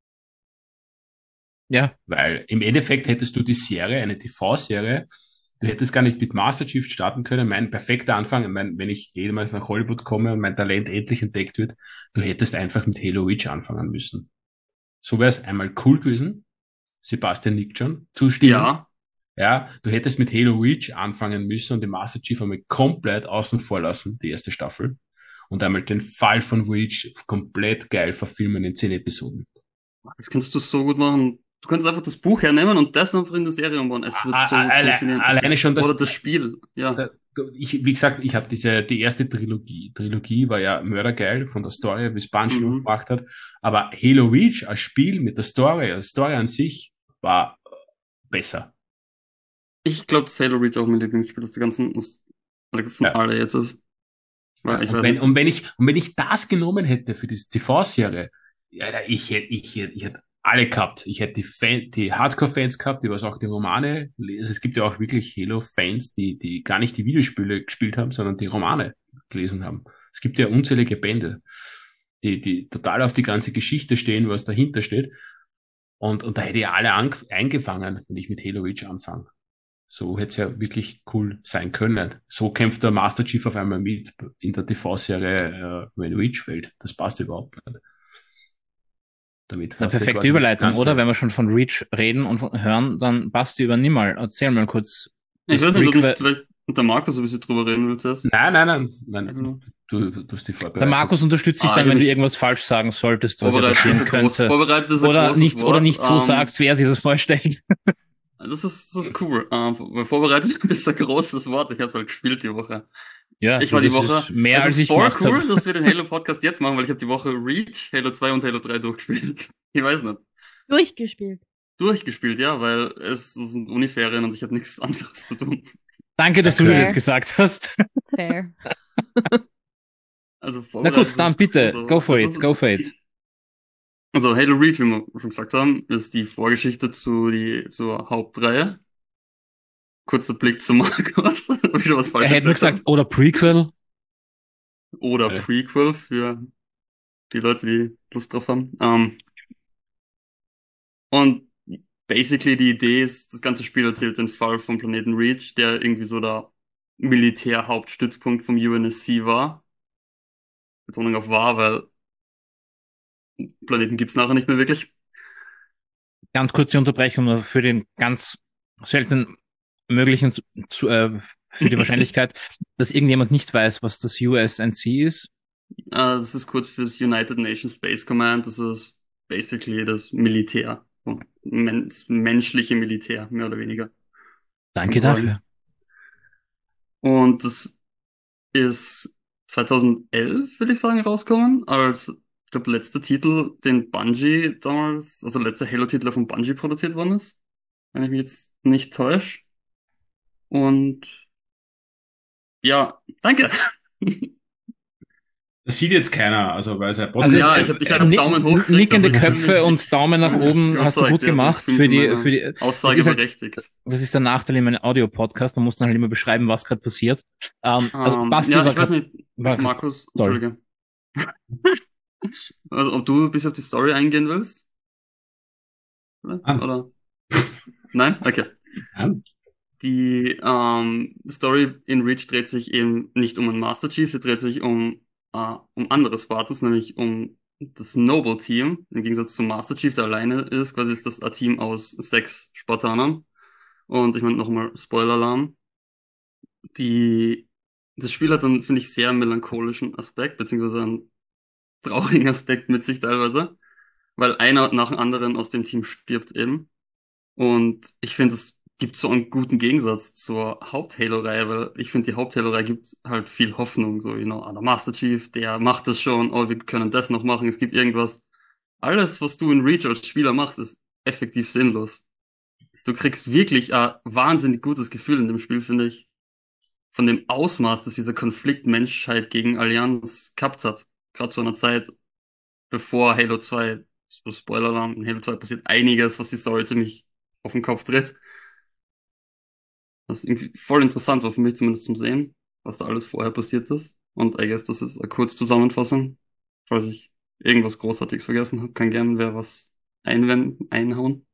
ja, Weil im Endeffekt hättest du die Serie, eine TV-Serie, du hättest gar nicht mit Master Chief starten können. Mein perfekter Anfang, wenn ich jemals nach Hollywood komme und mein Talent endlich entdeckt wird, du hättest einfach mit Halo Reach anfangen müssen. So wäre es einmal cool gewesen. Sebastian nickt schon. Zustimmen. Ja, Ja, du hättest mit Halo Reach anfangen müssen und den Master Chief einmal komplett außen vor lassen, die erste Staffel. Und einmal den Fall von Reach komplett geil verfilmen in 10 Episoden. das kannst du so gut machen. Du kannst einfach das Buch hernehmen und das einfach in der Serie umbauen. Es wird so gut funktionieren. Alleine schon das. Oder das Spiel, ja. Wie gesagt, ich habe die erste Trilogie. Trilogie war ja mördergeil von der Story, wie es Bungie noch gemacht hat. Aber Halo Reach als Spiel mit der Story an sich war besser. Ich glaube, dass Halo Reach auch mein Lieblingsspiel aus der ganzen, von alle jetzt ist. Weil Und wenn ich das genommen hätte für die TV-Serie, ja, ich hätte alle gehabt. Ich hätte die Hardcore-Fans gehabt, die was auch die Romane lesen. Also es gibt ja auch wirklich Halo-Fans, die gar nicht die Videospiele gespielt haben, sondern die Romane gelesen haben. Es gibt ja unzählige Bände, die total auf die ganze Geschichte stehen, was dahinter steht. Und da hätte ich alle eingefangen, wenn ich mit Halo Reach anfange. So hätte es ja wirklich cool sein können. So kämpft der Master Chief auf einmal mit in der TV-Serie, wenn Reach fällt. Das passt überhaupt nicht. Damit eine perfekte Überleitung, oder? Wenn wir schon von Reach reden und hören, dann Basti, übernimm mal. Erzähl mal kurz. Ich weiß nicht, ob nicht vielleicht mit der Markus ein bisschen drüber reden willst erst. Nein. Du hast die Vorbereitung. Der Markus unterstützt dich dann, wenn du irgendwas falsch sagen solltest, was ja passieren könnte. Oder nicht so sagst, wie er sich das vorstellt. Das ist cool. Vorbereitet ist ein großes Wort. Ich habe es halt gespielt die Woche. Ja, ich war die Woche. Mehr als ich gemacht habe. Es ist voll cool, dass wir den Halo-Podcast jetzt machen, weil ich habe die Woche Reach, Halo 2 und Halo 3 durchgespielt. Ich weiß nicht. Durchgespielt, ja, weil es sind Uniferien und ich habe nichts anderes zu tun. Danke, dass du das jetzt gesagt hast. Fair. Also na gut, dann bitte, go for it. Also Halo Reach, wie wir schon gesagt haben, ist die Vorgeschichte zur Hauptreihe. Kurzer Blick zu Markus. Hab ich schon was falsch hätte nur gesagt, oder Prequel. Oder Prequel für die Leute, die Lust drauf haben. Und basically die Idee ist, das ganze Spiel erzählt den Fall vom Planeten Reach, der irgendwie so der Militärhauptstützpunkt vom UNSC war. Betonung auf war, weil Planeten gibt's nachher nicht mehr wirklich. Ganz kurze Unterbrechung nur für den ganz seltenen möglichen für die Wahrscheinlichkeit, dass irgendjemand nicht weiß, was das USNC ist. Das ist kurz fürs United Nations Space Command. Das ist basically das Militär. Menschliche Militär, mehr oder weniger. Danke dafür. Und das ist 2011, würde ich sagen, rausgekommen, als, ich glaube, letzter Titel, den Bungie damals, also letzter Halo-Titel, der von Bungie produziert worden ist. Wenn ich mich jetzt nicht täusche. Und ja, danke. Das sieht jetzt keiner, also weil es ein Podcast ist. Ich hab Daumen hoch. Nickende Köpfe und Daumen nach oben hast du gut gemacht. Für die Aussage berechtigt. Das ist der Nachteil in meinem Audio-Podcast. Man muss dann halt immer beschreiben, was gerade passiert. Basti, ich weiß nicht, Markus, Entschuldige. Also, ob du bis auf die Story eingehen willst? Oder? Nein? Okay. Die Story in Reach dreht sich eben nicht um einen Master Chief, sie dreht sich um andere Spartans, nämlich um das Noble Team. Im Gegensatz zum Master Chief, der alleine ist, quasi ist das ein Team aus 6 Spartanern. Und ich meine nochmal Spoiler-Alarm. Das Spiel hat dann, finde ich, sehr melancholischen Aspekt, beziehungsweise einen traurigen Aspekt mit sich teilweise, weil einer nach dem anderen aus dem Team stirbt eben. Und ich finde, es gibt so einen guten Gegensatz zur Haupt-Halo-Reihe, weil ich finde, die Haupt-Halo-Reihe gibt halt viel Hoffnung, so, der Master Chief, der macht das schon, wir können das noch machen, es gibt irgendwas. Alles, was du in Reach als Spieler machst, ist effektiv sinnlos. Du kriegst wirklich ein wahnsinnig gutes Gefühl in dem Spiel, finde ich, von dem Ausmaß, dass dieser Konflikt Menschheit gegen Allianz gehabt hat. Gerade zu einer Zeit, bevor Halo 2, so Spoiler-Alarm, in Halo 2 passiert einiges, was die Story ziemlich auf den Kopf tritt. Das ist irgendwie voll interessant war für mich zumindest zum Sehen, was da alles vorher passiert ist. Und I guess das ist eine Kurzzusammenfassung. Falls ich irgendwas Großartiges vergessen habe, kann gerne wer was einhauen.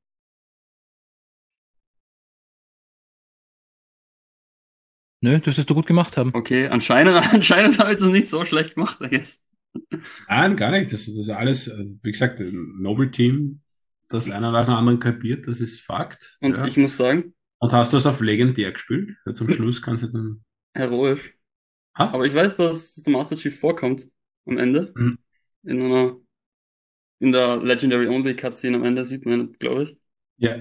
Nö, das wirst du gut gemacht haben. Okay, anscheinend habe ich das nicht so schlecht gemacht, I guess. Nein, gar nicht. Das ist alles, wie gesagt, ein Noble Team, das einer nach dem anderen kapiert, das ist Fakt. Und Ja. ich muss sagen, Und hast du es auf legendär gespielt? Ja, zum Schluss kannst du dann. heroisch. Ha? Aber ich weiß, dass der Master Chief vorkommt am Ende. Mhm. In einer, in der Legendary Only Cutscene am Ende sieht man, glaube ich. Ja.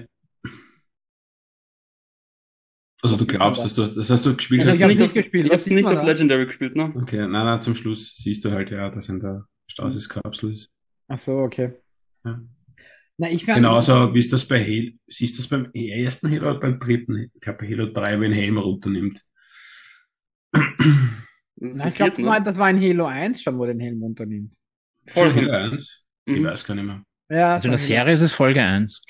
Also Was du sieht man glaubst, da? dass du, das hast du gespielt Also hast. ich hab's Nicht nicht auf, gespielt. ich Was hab's sieht nicht man auf da? Legendary gespielt, ne? Okay, nein, zum Schluss siehst du halt, ja, dass in der Stasiskapsel ist. Ach so, okay. Ja. Na, ich fand, Genauso wie es das bei Halo, siehst du das beim ersten Halo oder beim dritten? Ich glaube bei Halo 3, wenn Helm runternimmt. Das ist na, im ich glaube, vierten, ne? das war in Halo 1 schon, wo den Helm unternimmt. Voll Schon schon. Halo 1? Ich Mhm. weiß gar nicht mehr. Ja, Also in der schon Serie ist es Folge 1.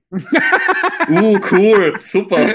Cool, super.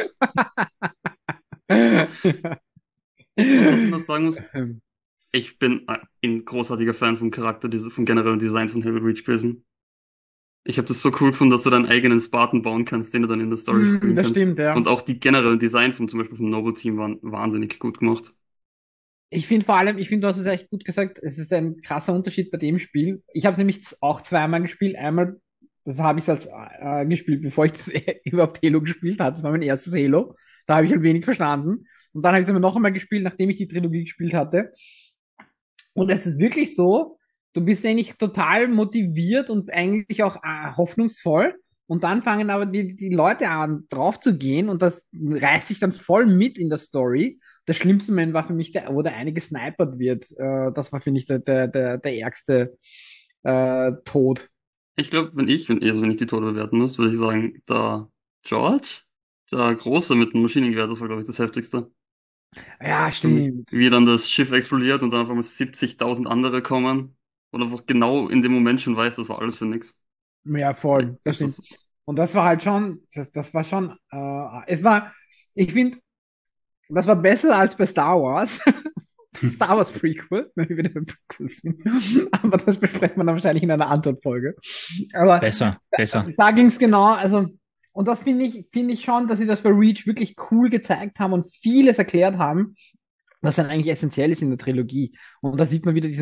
Halo. Und was ich noch sagen muss, ich bin ein großartiger Fan vom Charakter, vom generellen Design von Halo Reach gewesen. Ich habe das so cool gefunden, dass du deinen eigenen Spartan bauen kannst, den du dann in der Story spielen Das kannst. stimmt, ja. Und auch die generellen Design von zum Beispiel vom Noble Team waren wahnsinnig gut gemacht. Ich finde vor allem, du hast es echt gut gesagt, es ist ein krasser Unterschied bei dem Spiel. Ich habe es nämlich auch zweimal gespielt. Einmal, das habe ich als gespielt, bevor ich das überhaupt Halo gespielt hatte. Das war mein erstes Halo. Da habe ich halt wenig verstanden. Und dann habe ich es aber noch einmal gespielt, nachdem ich die Trilogie gespielt hatte. Und es ist wirklich so, du bist eigentlich total motiviert und eigentlich auch hoffnungsvoll. Und dann fangen aber die Leute an, drauf zu gehen und das reißt sich dann voll mit in der Story. Das schlimmste Moment war für mich, wo der eine gesnipert wird. Das war, finde ich, der ärgste Tod. Ich glaube, wenn ich die Tode bewerten muss, würde ich sagen, der George, der Große mit dem Maschinengewehr, das war, glaube ich, das Heftigste. Ja, stimmt. Wie dann das Schiff explodiert und dann einfach mal 70.000 andere kommen und einfach genau in dem Moment schon weiß, das war alles für nix. Ja, voll. Das Das stimmt. Und das war halt schon, das war schon, es war, ich finde, das war besser als bei Star Wars. Star Wars Prequel, wenn wir wieder bei Prequels sind. Aber das besprechen wir dann wahrscheinlich in einer anderen Folge. Aber Besser. da ging es genau, also, und das finde ich schon, dass sie das bei Reach wirklich cool gezeigt haben und vieles erklärt haben, was dann eigentlich essentiell ist in der Trilogie. Und da sieht man wieder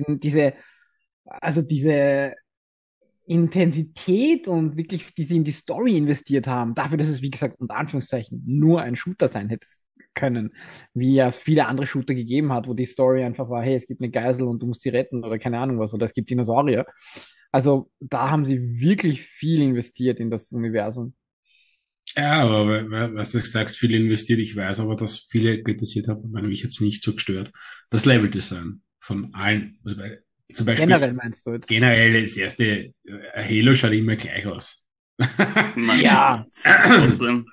diese Intensität und wirklich, die sie in die Story investiert haben, dafür, dass es, wie gesagt, unter Anführungszeichen nur ein Shooter sein hätte können, wie ja viele andere Shooter gegeben hat, wo die Story einfach war, hey, es gibt eine Geisel und du musst sie retten oder keine Ahnung was, oder es gibt Dinosaurier. Also da haben sie wirklich viel investiert in das Universum. Ja, aber was du sagst, viele investiert, ich weiß aber, dass viele kritisiert haben, meine mich jetzt nicht so gestört. Das Leveldesign von allen, also zum Beispiel Generell meinst du jetzt? generell das erste Halo schaut immer gleich aus. Ja. Trotzdem.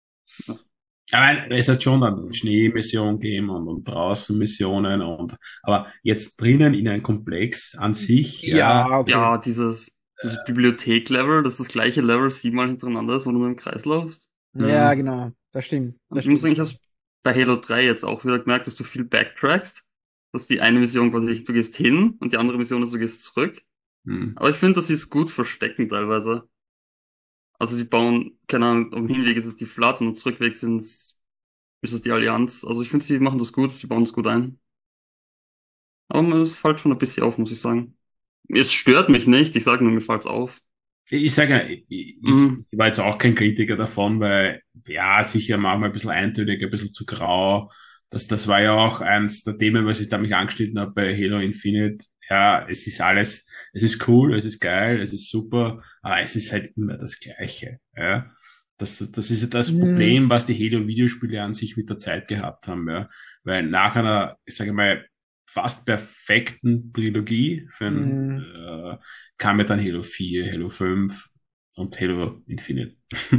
Aber es hat schon dann Schneemission gegeben und draußen Missionen aber jetzt drinnen in einem Komplex an sich, Okay. Ja, dieses Bibliothek-Level, das ist das gleiche Level 7-mal hintereinander ist, wo du nur im Kreis laufst. Ja, genau. Das stimmt. Und Das ich muss sagen, stimmt. ich habe bei Halo 3 jetzt auch wieder gemerkt, dass du viel backtrackst. Dass die eine Mission quasi, du gehst hin und die andere Mission ist, du gehst zurück. Hm. Aber ich finde, dass sie es gut verstecken teilweise. Also sie bauen, keine Ahnung, am Hinweg ist es die Flood und am Zurückweg ist es die Allianz. Also ich finde, sie machen das gut, sie bauen es gut ein. Aber es fällt schon ein bisschen auf, muss ich sagen. Es stört mich nicht, ich sage nur, mir fällt's auf. Ich sage ja, ich war jetzt auch kein Kritiker davon, weil, ja, sicher manchmal ein bisschen eintönig, ein bisschen zu grau. Das war ja auch eins der Themen, was ich da mich angeschnitten habe bei Halo Infinite. Ja, es ist alles, es ist cool, es ist geil, es ist super, aber es ist halt immer das Gleiche. Ja. Das ist ja das Problem, was die Halo-Videospiele an sich mit der Zeit gehabt haben. Ja. Weil nach einer, ich sage mal, fast perfekten Trilogie kam ja dann Halo 4, Halo 5 und Halo Infinite.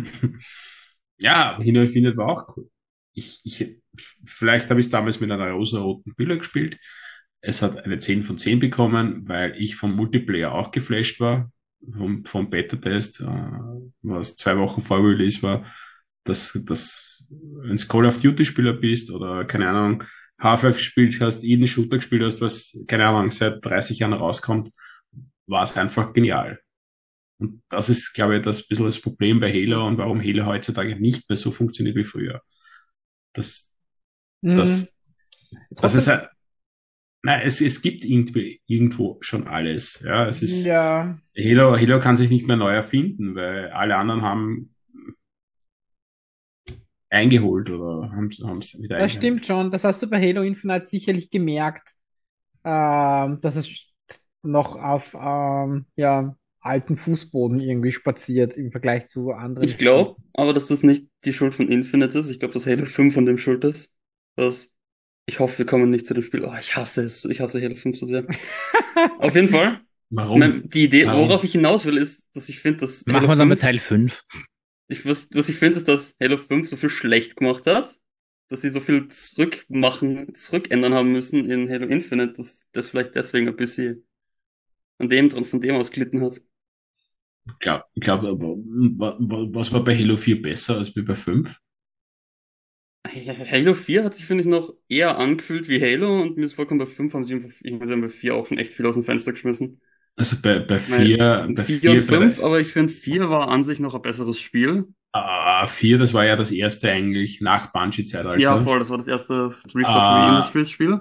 Ja, Halo Infinite war auch cool. Vielleicht habe ich es damals mit einer rosa-roten Brille gespielt. Es hat eine 10 von 10 bekommen, weil ich vom Multiplayer auch geflasht war, vom Beta-Test, was 2 Wochen vor Release war, dass wenn du Call of Duty-Spieler bist oder, keine Ahnung, Half-Life gespielt hast, jeden Shooter gespielt hast, was, keine Ahnung, seit 30 Jahren rauskommt, war es einfach genial. Und das ist, glaube ich, das bisschen das Problem bei Halo und warum Halo heutzutage nicht mehr so funktioniert wie früher. Das, das ist Trotzdem, halt, Nein, es gibt irgendwo schon alles. Ja, es ist, Ja, Halo kann sich nicht mehr neu erfinden, weil alle anderen haben eingeholt oder haben es wieder das eingeholt. stimmt schon. Das hast du bei Halo Infinite sicherlich gemerkt, dass es noch auf ja, alten Fußboden irgendwie spaziert im Vergleich zu anderen Ich Spielen. glaube aber, dass das nicht die Schuld von Infinite ist. Ich glaube, dass Halo 5 von dem schuld ist. Das, ich hoffe, wir kommen nicht zu dem Spiel. Oh, ich hasse es. Ich hasse Halo 5 so sehr. Auf jeden Fall. Warum? Die Idee, worauf Warum? ich hinaus will, ist, dass ich finde, dass Machen Halo wir dann mit 5, Teil 5. was ich finde, ist, dass Halo 5 so viel schlecht gemacht hat, dass sie so viel zurückändern haben müssen in Halo Infinite, dass das vielleicht deswegen ein bisschen von dem aus gelitten hat. Ich glaube, aber was war bei Halo 4 besser als bei 5? Halo 4 hat sich, finde ich, noch eher angefühlt wie Halo und mir ist vorgekommen, bei 5 haben sie einfach, ich meine, sie haben bei 4 auch schon echt viel aus dem Fenster geschmissen. Also bei Weil 4, 4 und 5, aber ich finde 4 war an sich noch ein besseres Spiel. 4, das war ja das erste eigentlich nach Ja, Bungie-Zeitalter. voll, das war das erste 343 Äh, Industries Spiel.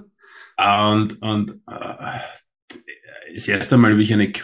das erste Mal, wie ich eine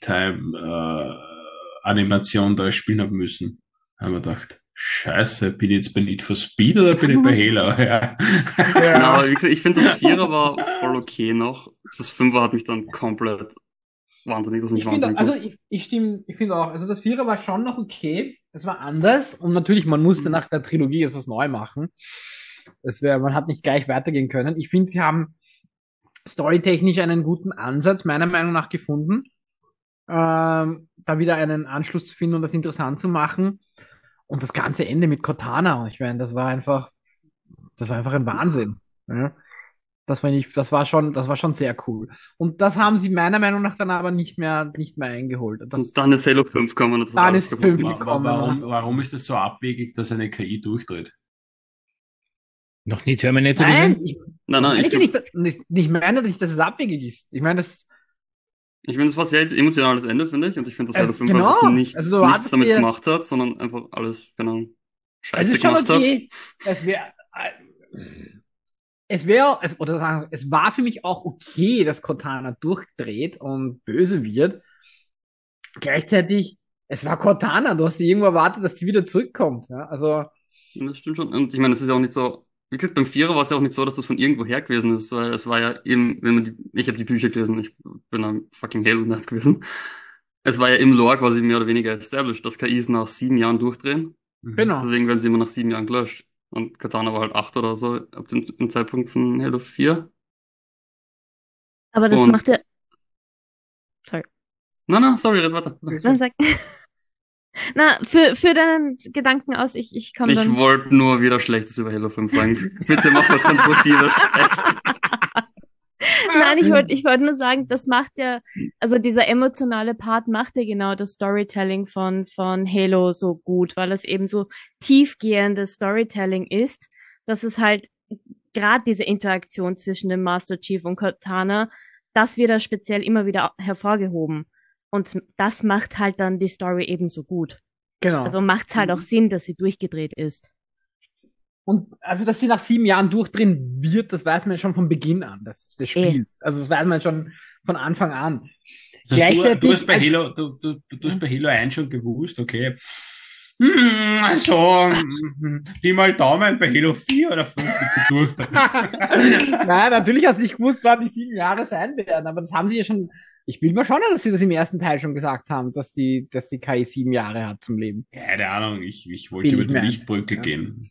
Quicktime-Animation da spielen habe müssen, haben wir gedacht, Scheiße, bin ich jetzt bei Need for Speed oder bin ich bei Halo? Ja. Genau, Ja. aber wie gesagt, ich finde das 4er war voll okay noch. Das 5er hat mich dann komplett Ich finde, wahnsinnig also gemacht. ich stimme, ich finde auch, also das Vierer war schon noch okay. Es war anders und natürlich, man musste nach der Trilogie etwas neu machen. Man hat nicht gleich weitergehen können. Ich finde, sie haben storytechnisch einen guten Ansatz, meiner Meinung nach, gefunden, da wieder einen Anschluss zu finden und das interessant zu machen. Und das ganze Ende mit Cortana, ich meine, das war einfach ein Wahnsinn. Ja. Das war schon sehr cool. Und das haben sie meiner Meinung nach dann aber nicht mehr eingeholt. Und dann ist Halo 5 gekommen und das hat Dann alles ist kaputt 5 gemacht. gekommen. Warum ist es so abwegig, dass eine KI durchdreht? Noch nie Terminator Nein, gesehen? Nein, meine ich ja glaube, ich meine nicht, dass es abwegig ist. Ich meine, ich meine, das war sehr emotionales Ende, finde ich. Und ich finde, dass Halo 5 genau, einfach also so nichts wartest damit dir, gemacht hat, sondern einfach alles, genau, es scheiße ist schon gemacht hat. okay. Oder sagen, es war für mich auch okay, dass Cortana durchdreht und böse wird. Gleichzeitig, es war Cortana, du hast dir irgendwo erwartet, dass sie wieder zurückkommt. Ja? Also, Ja, das stimmt schon. Und ich meine, es ist ja auch nicht so, wie gesagt, beim Vierer war es ja auch nicht so, dass das von irgendwo her gewesen ist, weil es war ja eben, ich habe die Bücher gelesen, ich bin ein fucking Halo-Nerd gewesen. Es war ja im Lore quasi mehr oder weniger established, dass KIs nach 7 Jahren durchdrehen. Mhm. genau. Deswegen werden sie immer nach 7 Jahren gelöscht. Und Katana war halt 8 oder so, ab dem Zeitpunkt von Halo 4. Aber das Und, macht ja. Sorry. na, sorry, red weiter. Na, sag. Na, für deinen Gedanken aus, ich komme Ich dann. wollte nur wieder Schlechtes über Halo 5 sagen. Bitte mach was Konstruktives. Echt. Nein, ich wollte nur sagen, das macht ja, also dieser emotionale Part macht ja genau das Storytelling von Halo so gut, weil es eben so tiefgehendes Storytelling ist, dass es halt gerade diese Interaktion zwischen dem Master Chief und Cortana, das wird da speziell immer wieder hervorgehoben. Und das macht halt dann die Story eben so gut. Genau. Also macht es halt auch Sinn, dass sie durchgedreht ist. Und also, dass sie nach 7 Jahren durchdrehen wird, das weiß man schon von Beginn an des Spiels. Also, das weiß man schon von Anfang an. Das heißt, du hast bei als- Halo, du hast bei Halo 1 schon gewusst, okay. Also, Pi mal Daumen bei Halo 4 oder 5 geht sie durch. Nein, natürlich hast du nicht gewusst, wann die 7 Jahre sein werden, aber das haben sie ja schon. Ich will mal schon, dass sie das im ersten Teil schon gesagt haben, dass die KI 7 Jahre hat zum Leben. Keine Ahnung, ich wollte Will über ich die meinen. Lichtbrücke Ja. gehen.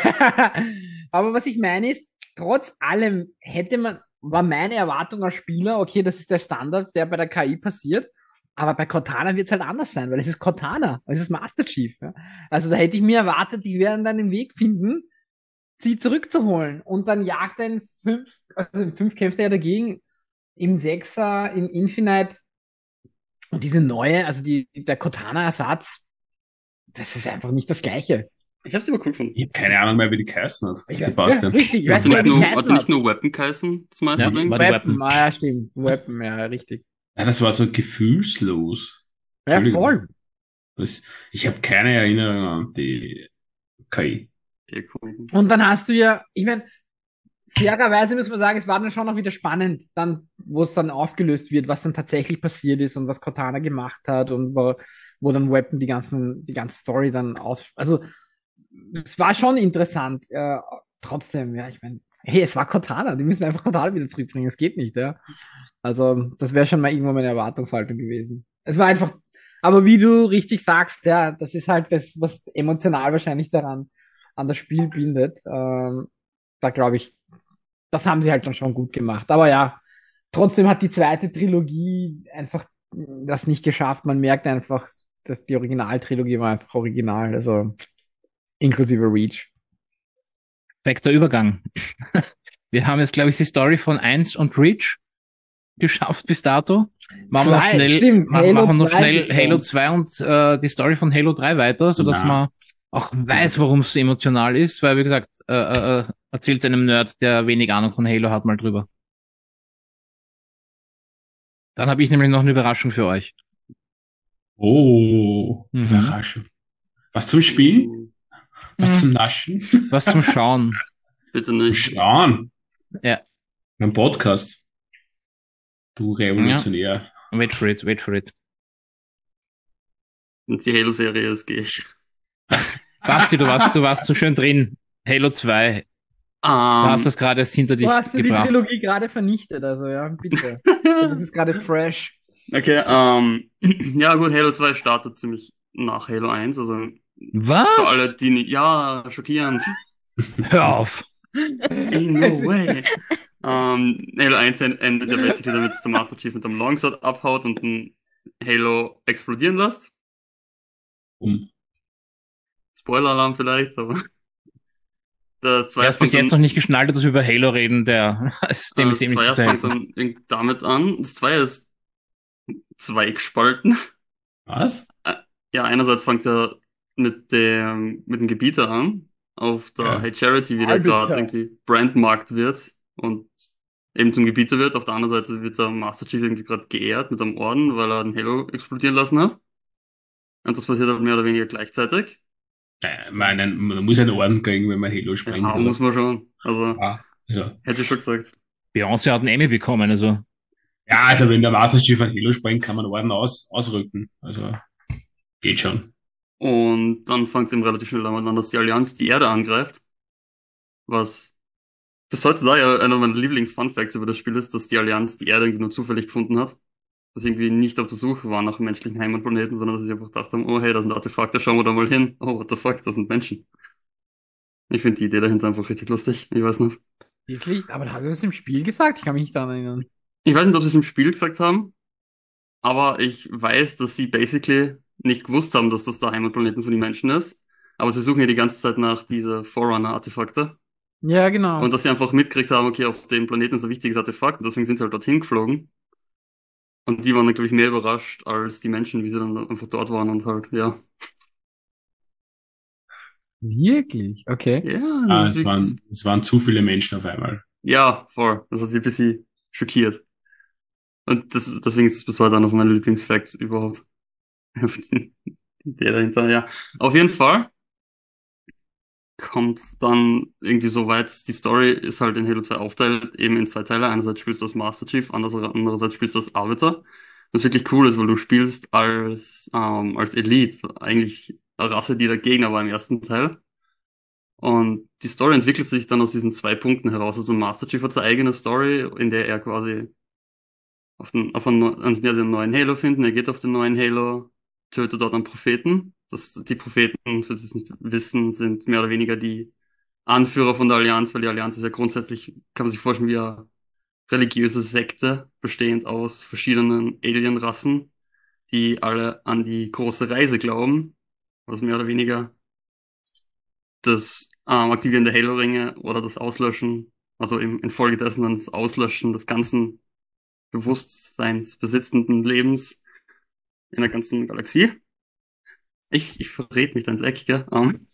Aber was ich meine ist, trotz allem war meine Erwartung als Spieler, okay, das ist der Standard, der bei der KI passiert. Aber bei Cortana wird es halt anders sein, weil es ist Cortana, es ist Master Chief. Ja? Also da hätte ich mir erwartet, die werden dann den Weg finden, sie zurückzuholen. Und dann jagt er in 5 kämpft er ja dagegen, im 6er, im Infinite. Und diese neue, also der Cortana-Ersatz, das ist einfach nicht das Gleiche. Ich hab's immer cool gefunden. Ich habe keine Ahnung mehr, wie die geheißen hat. Ja, Sebastian. richtig, ich weiß Hatte nicht, nicht wie die nur, heißen hatte nicht hat. nur Weapon geheißen, das meiste Ja, Ding? war die Weapon, Weapon. ja, stimmt. Weapon, ja, richtig. Ja, das war so gefühlslos. Ja, Entschuldigung. voll. Ich habe keine Erinnerung an die KI. Okay, cool. Und dann hast du ja, ich meine, fairerweise muss man sagen, es war dann schon noch wieder spannend, dann, wo es dann aufgelöst wird, was dann tatsächlich passiert ist und was Cortana gemacht hat und wo dann Weapon die ganze Story dann auf. Also, es war schon interessant. Trotzdem, ja, ich meine, hey, es war Cortana, die müssen einfach Cortana wieder zurückbringen, es geht nicht, ja. Also, das wäre schon mal irgendwann meine Erwartungshaltung gewesen. Es war einfach, aber wie du richtig sagst, ja, das ist halt das, was emotional wahrscheinlich daran an das Spiel bindet. Da glaube ich, das haben sie halt dann schon gut gemacht. Aber ja, trotzdem hat die zweite Trilogie einfach das nicht geschafft. Man merkt einfach, dass die Originaltrilogie war einfach original, also inklusive Reach. Perfekter Übergang. Wir haben jetzt, glaube ich, die Story von 1 und Reach geschafft bis dato. Machen wir noch Zwei, schnell, stimmt, machen Halo wir noch 2 schnell bitte. Halo 2 und die Story von Halo 3 weiter, sodass Na. man auch weiß, warum es so emotional ist, weil, wie gesagt, erzählt einem Nerd, der wenig Ahnung von Halo hat, mal drüber. Dann habe ich nämlich noch eine Überraschung für euch. Oh, Mhm. Überraschung. Was zum Spielen? Was zum Naschen? Was zum Schauen. Bitte nicht. Schauen. Ja. Ein Podcast. Du Revolutionär. Wait for it, wait for it. Und die Halo-Serie ist gehe ich. Basti, du warst so schön drin. Halo 2. Du hast das gerade erst hinter dich Du hast die gebracht. Trilogie gerade vernichtet, also ja, bitte. Das ist gerade fresh. Okay, ja gut, Halo 2 startet ziemlich nach Halo 1, also für alle, Was? die nicht, ja, schockierend. Hör auf. Ain't no way. Halo 1 endet ja basically damit, dass der Master Chief mit dem Longsword abhaut und ein Halo explodieren lässt. Spoiler-Alarm vielleicht, aber das Wer zweite es bis jetzt noch nicht geschnallt hat, dass wir über Halo reden, dem ist eben das nicht Zweier zu fängt helfen. dann damit an. Das Zweier ist zweigespalten. Was? Ja, einerseits fängt er mit dem Gebieter an, auf der Ja. Hey Charity, wie der Arbiter. gerade irgendwie brandmarkt wird und eben zum Gebieter wird. Auf der anderen Seite wird der Master Chief irgendwie gerade geehrt mit einem Orden, weil er einen Halo explodieren lassen hat. Und das passiert halt mehr oder weniger gleichzeitig. Man muss einen Orden kriegen, wenn man Halo springt. Ja, muss man schon. Also, Also, hätte ich schon gesagt. Beyoncé hat einen Emmy bekommen, also. ja, also wenn der Master Chief ein Halo springt, kann man Orden ausrücken. Also, geht schon. Und dann fängt es eben relativ schnell damit an, dass die Allianz die Erde angreift. Was bis heute da ja einer meiner Lieblings-Fun-Facts über das Spiel ist, dass die Allianz die Erde irgendwie nur zufällig gefunden hat. Dass sie irgendwie nicht auf der Suche waren nach menschlichen Heimatplaneten, sondern dass sie einfach gedacht haben, oh hey, da sind Artefakte, schauen wir da mal hin. Oh, what the fuck, das sind Menschen. Ich finde die Idee dahinter einfach richtig lustig. Ich weiß nicht. Wirklich? Aber hat er das im Spiel gesagt? Ich kann mich nicht daran erinnern. Ich weiß nicht, ob sie es im Spiel gesagt haben, aber ich weiß, dass sie basically nicht gewusst haben, dass das der Heimatplaneten von den Menschen ist. Aber sie suchen ja die ganze Zeit nach diese Forerunner-Artefakte. Ja, genau. Und dass sie einfach mitgekriegt haben, okay, auf dem Planeten ist ein wichtiges Artefakt und deswegen sind sie halt dorthin geflogen. Und die waren dann, glaube ich, mehr überrascht als die Menschen, wie sie dann einfach dort waren und halt, ja. Wirklich? Okay. Ja, Ah, das ist es waren zu viele Menschen auf einmal. ja, voll. Das hat sie ein bisschen schockiert. Und deswegen ist es bis heute einer von meinen Lieblingsfacts überhaupt. Die Idee dahinter, ja. Auf jeden Fall kommt dann irgendwie so weit, die Story ist halt in Halo 2 aufteilt, eben in zwei Teile. Einerseits spielst du als Master Chief, andererseits spielst du als Arbiter. Was wirklich cool ist, weil du spielst als Elite, eigentlich eine Rasse, die der Gegner war im ersten Teil. Und die Story entwickelt sich dann aus diesen zwei Punkten heraus. Also Master Chief hat seine eigene Story, in der er quasi einen neuen Halo finden. Er geht auf den neuen Halo, tötet dort einen Propheten. Die Propheten, für die es nicht wissen, sind mehr oder weniger die Anführer von der Allianz, weil die Allianz ist ja grundsätzlich, kann man sich vorstellen, wie eine religiöse Sekte, bestehend aus verschiedenen Alienrassen, die alle an die große Reise glauben, was mehr oder weniger das Aktivieren der Halo-Ringe oder das Auslöschen, also infolgedessen dann das Auslöschen des ganzen bewusstseinsbesitzenden Lebens in der ganzen Galaxie. Ich verrät mich da ins Eck, gell?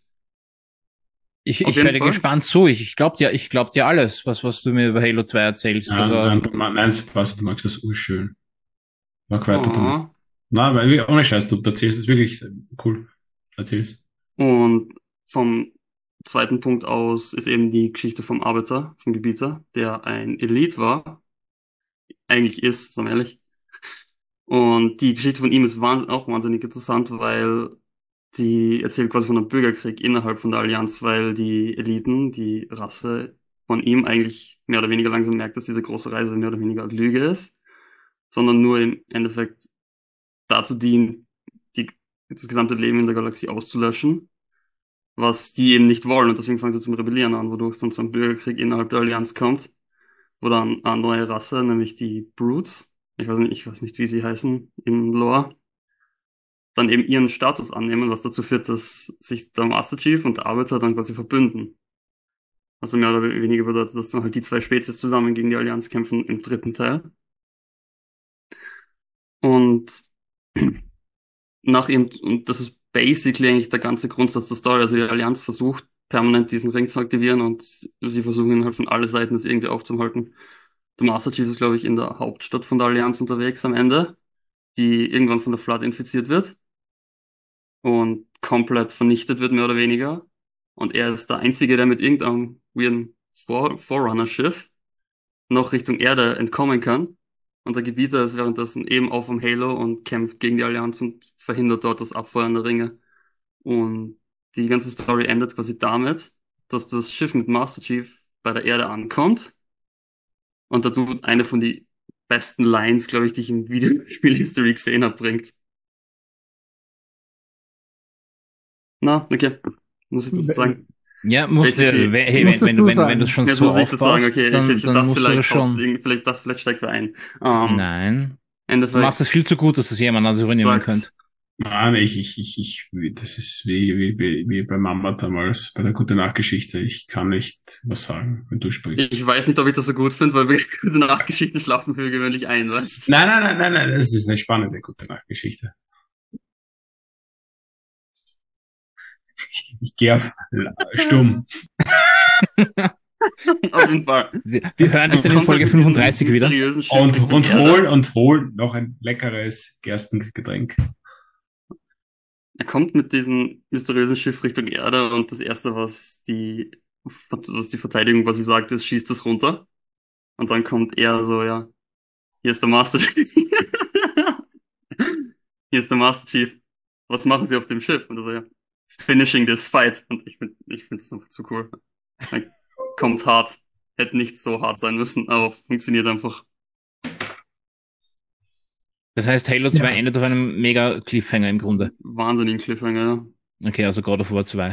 Ich Auf jeden höre dir Fall. gespannt zu. Ich glaub dir alles, was du mir über Halo 2 erzählst. Ja, Also, nein, Sebastian, du magst das urschön. Mach weiter damit. Oh. Nein, weil ohne Scheiß, du erzählst es wirklich cool. Erzähl's. Und vom zweiten Punkt aus ist eben die Geschichte vom Arbiter, vom Gebieter, der ein Elite war, eigentlich ist, sagen wir ehrlich. Und die Geschichte von ihm ist auch wahnsinnig interessant, weil die erzählt quasi von einem Bürgerkrieg innerhalb von der Allianz, weil die Eliten, die Rasse von ihm eigentlich mehr oder weniger langsam merkt, dass diese große Reise mehr oder weniger eine Lüge ist, sondern nur im Endeffekt dazu dient, das gesamte Leben in der Galaxie auszulöschen, was die eben nicht wollen. Und deswegen fangen sie zum Rebellieren an, wodurch es dann zu einem Bürgerkrieg innerhalb der Allianz kommt, wo dann eine neue Rasse, nämlich die Brutes, ich weiß nicht, wie sie heißen im Lore, dann eben ihren Status annehmen, was dazu führt, dass sich der Master Chief und der Arbiter dann quasi verbünden. Also mehr oder weniger bedeutet, dass dann halt die zwei Spezies zusammen gegen die Allianz kämpfen im dritten Teil. Und und das ist basically eigentlich der ganze Grundsatz der Story. Also die Allianz versucht permanent diesen Ring zu aktivieren und sie versuchen ihn halt von allen Seiten das irgendwie aufzuhalten. Der Master Chief ist, glaube ich, in der Hauptstadt von der Allianz unterwegs am Ende, die irgendwann von der Flood infiziert wird und komplett vernichtet wird, mehr oder weniger. Und er ist der Einzige, der mit irgendeinem weirden Forerunner-Schiff noch Richtung Erde entkommen kann. Und der Gebieter ist währenddessen eben auf dem Halo und kämpft gegen die Allianz und verhindert dort das Abfeuern der Ringe. Und die ganze Story endet quasi damit, dass das Schiff mit Master Chief bei der Erde ankommt. Und da tut eine von die besten Lines, glaube ich, die ich im Videospiel-History gesehen habe, bringt. Na, okay. Muss ich das sagen? Ja, musst du, Basically- hey, Musstest wenn du du sagen. schon Jetzt so muss ich das sagen, aufbaust, okay, ich dann dachte musst du das schon. vielleicht steigt wer ein. Nein. Du Endeffekt, machst es viel zu gut, dass es jemand anderes übernehmen Sag's. könnte. Nein, das ist wie bei Mama damals bei der Gute Nachtgeschichte. Ich kann nicht was sagen, wenn du sprichst. Ich weiß nicht, ob ich das so gut finde, weil wir gute Nachtgeschichten schlafen für gewöhnlich ein, weißt du? Nein, das ist eine spannende Gute Nachtgeschichte. Ich gehe auf stumm. Auf jeden Fall. Wir hören dich dann in Kommt Folge mit diesem 35 wieder. mysteriösen Schiff Richtung Erde. Hol noch ein leckeres Gerstengetränk. Er kommt mit diesem mysteriösen Schiff Richtung Erde und das Erste, was die Verteidigung quasi sagt, ist, schießt es runter. Und dann kommt er so, ja, hier ist der Master Chief. Hier ist der Master Chief. Was machen Sie auf dem Schiff? Und er so, ja, finishing this fight. Und ich finde es einfach zu cool. Dann kommt hart. Hätte nicht so hart sein müssen, aber funktioniert einfach. Das heißt, Halo 2 Ja. endet auf einem mega Cliffhanger im Grunde. Wahnsinnigen Cliffhanger, ja. Okay, also God of War 2.